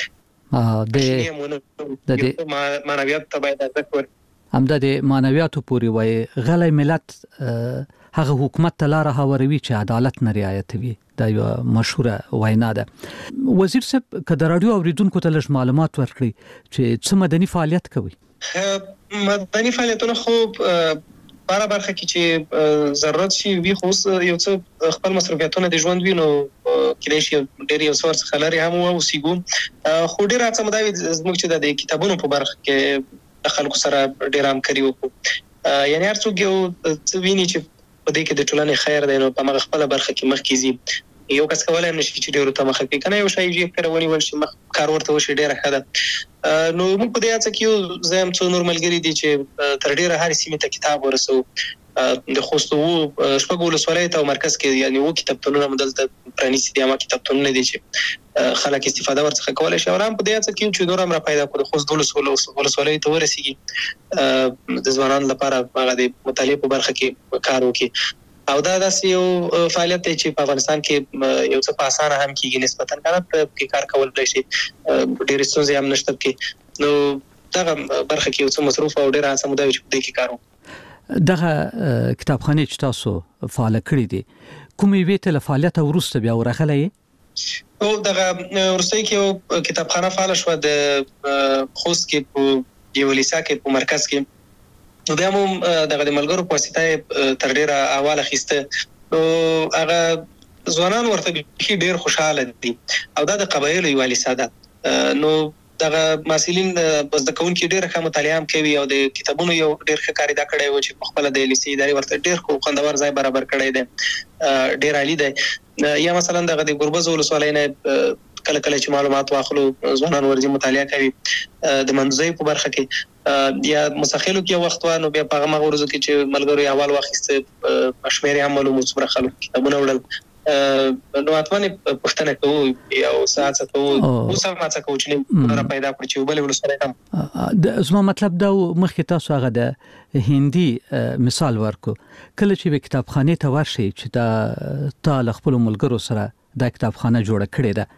کېږي. د معنویاتو ته باید ارزښت ورکړو. همدا د معنویاتو پورې وایي غلی ملت هغه حکومت ته لاره هواروي چې عدالت نه رعایتوي. دا یو مشهوره وینا ده. وزیر صاحب که د راډیو اوریدونکو ته لږ معلومات ورکړي چې څه مدني فعالیت کوي؟ مدني فعالیتونه خو باره برخه کې چې ضرورت شي وي، خو اوس یو څه خپل مصروفیتونه د ژوند وي نو کېدای شي ډېر یو څه ورڅخه لرې هم واوسېږو. خو ډېره هڅه مو دا وي زموږ چې د کتابونو په برخه کې د خلکو سره ډېره همکاري وکړو. یعنې هر څوک یو څه ویني چې په دې کې د ټولنې خیر دی نو په همغه خپله برخه کې مخکې ځي. یو کس کولی هم نه شي چې ډېرو ته مخه کړي، که نه یو شی یې کره ونیول شي مخ کار ورته وشي ډېره ښه ده. نو موږ په دې هڅه کې یو زه هم څو نور ملګري دي چې تر ډېره هرې سیمې ته کتاب ورسوو. د خوست اوو شپږو ولسوالیو ته او مرکز کې یعنې اووه کتابتونونه مو دلته پرانیستي دي، همه کتابتونونه دي چې خلک استفاده ورڅخه کولی شي. او هم په دې هڅه کې یو چې نور هم را پیدا کړو د خوست دولسو ولسوالیو ته ورسېږي، د ځوانانو لپاره هغه د مطالعې په برخه کې کار وکړي. او دا داسې یو فعالیت دی چې په افغانستان کې یو څه په اسانه هم کېږي نسبتا، که نه پکې کار کولی شي، ډېرې ستونزې هم نشته پکې. نو دغه برخه کې یو څه مصروف او ډېره هڅه مو دا وي چې په دې کې کار وکړو. دغه کتابخانې چې تاسو فعاله کړې دي کومې یوې ته له فعالیته وروسته بیا ورغلی یې؟ او دغه وروستۍ کې یو کتابخانه فعاله شوه د خوست کې په یوه لیسا کې په مرکز کې. نو بیا مو دغه د ملګرو په واسطه تر ډېره احوال اخیسته. نو هغه ځوانان ورته بیخي ډېر خوشحاله دي او دا د قبایلو یوه لیسا ده. نو دغه محصلین بس د کون کې ډېر ښه مطالعه هم کوي او د کتابونو یو ډېر ښه کاری دا کړی و چې خپل د لیسې ادارې ورته ډېر خو خوندور ځای برابر کړی دی ډېر عالی دی یا مثلا دغه د ګربز ولسوالۍ نه کله کله چې معلومات واخلو ځوانان ورځي مطالعه کوي د منځي په برخه کې یا مسخلو کې وخت وانه بیا په هغه ورځو کې چې ملګرو اول واخیسته شمیرې هم معلومات سره خلک کتابونه وړل نو اتمنه پښتنه کوو یا ساعت کوو اوس هم څه کوو چې نه پیدا کړی چې بل ولسره هم د زما مطلب دا مخکې تاسو هغه د هندي مثال ورکو کله چې کتابخانه ته ورشي چې دا تا خپل ملګرو سره دا کتابخانه جوړه کړې ده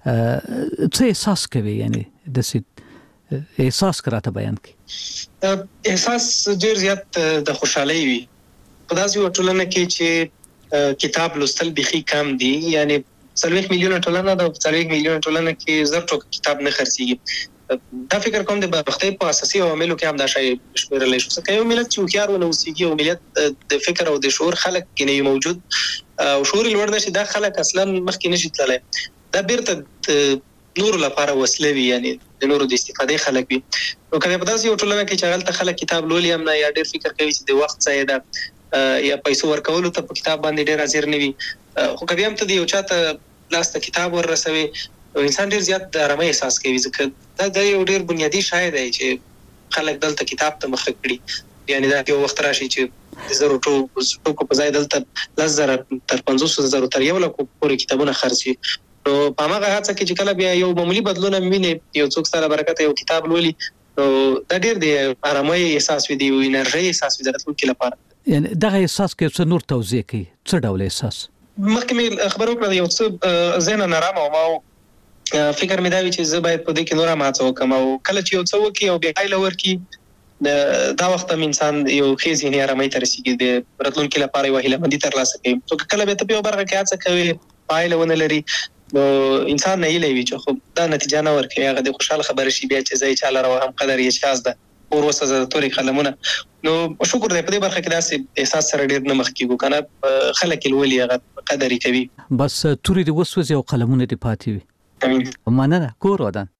څه احساس کوي یعنی د سید احساس کراته بیان کی احساس ډیر زیات د خوشحالي وي په داسې ټولنه کې چې کتاب لوستل بيخي کم دي یعنی څلوېښت میلیونه ټولنه د څلوېښت میلیونه ټولنه کې زر ټوک کتاب نه خرڅيږي دا فکر کوم د بختي په اساسي عواملو کې هم دا شی شمیرل شي چې یو ملت چې خيار ونه وسیږي او ملت د فکر او د شعور خلک کې نه موجود او شعور لوړ نشي دا خلک اصلا مخکې نشي تللی دا بیرته نور لپاره وسلوي یعنی د نورو د استفادې خلک وي نو کله په داسې یو ټولنه کې چې هغه خلک کتاب لولي هم نه یا ډېر فکر کوي چې د وخت ځای ده یا پیسو ورکولو ته په کتاب باندې ډېر حاضر نه وي خو کله هم ته د یو چاته لاس ته کتاب ورسوي انسان ډېر زیات د آرامۍ احساس کوي ځکه دا د یو ډېر بنیادی شای دی چې خلک دلته کتاب ته مخ کړي یعنی دا یو وخت راشي چې د زرو ټوکو په ځای دلته لس زره تر پنځوس زره تر یو لکو پورې کتابونه خرڅي نو په هغه هڅه کې چې کله بیا یو معمولی بدلون ویني یو څوک سره برکت یو کتاب لولي نو دا ډېر دی آرامۍ احساس وي دی او انرژي احساس وي د ټول لپاره یعنی دغه احساس کې څه نور توضیح کوي څه ډول احساس مخکې خبرو کړم یو څه زین نرام او ما فکر مې دا وی چې زه باید په دې کې نور ما څه وکم او کله چې یو څه وکي او بیا لور کې دا وخت هم انسان یو خېزي نه آرامۍ تر رسیدي د راتلونکي لپاره یو هیله مندي تر لاسه کوي نو کله به ته په برخه کې هڅه کوي پایله ونه لري نو انسان نه یلي وي چې خو دا نتیجه نه ورکوي هغه د خوشاله خبره شي بیا چې ځای چاله راو هم قدر یې شاز ده او وروسته د توري قلمونه نو شکر دې په دې برخه کې داسې احساس سره ډېر نه مخ کیږو کنه خلک ولولي هغه قدر کوي بس توري د وسوسه او قلمونه دې پاتې وي مننه کور ودان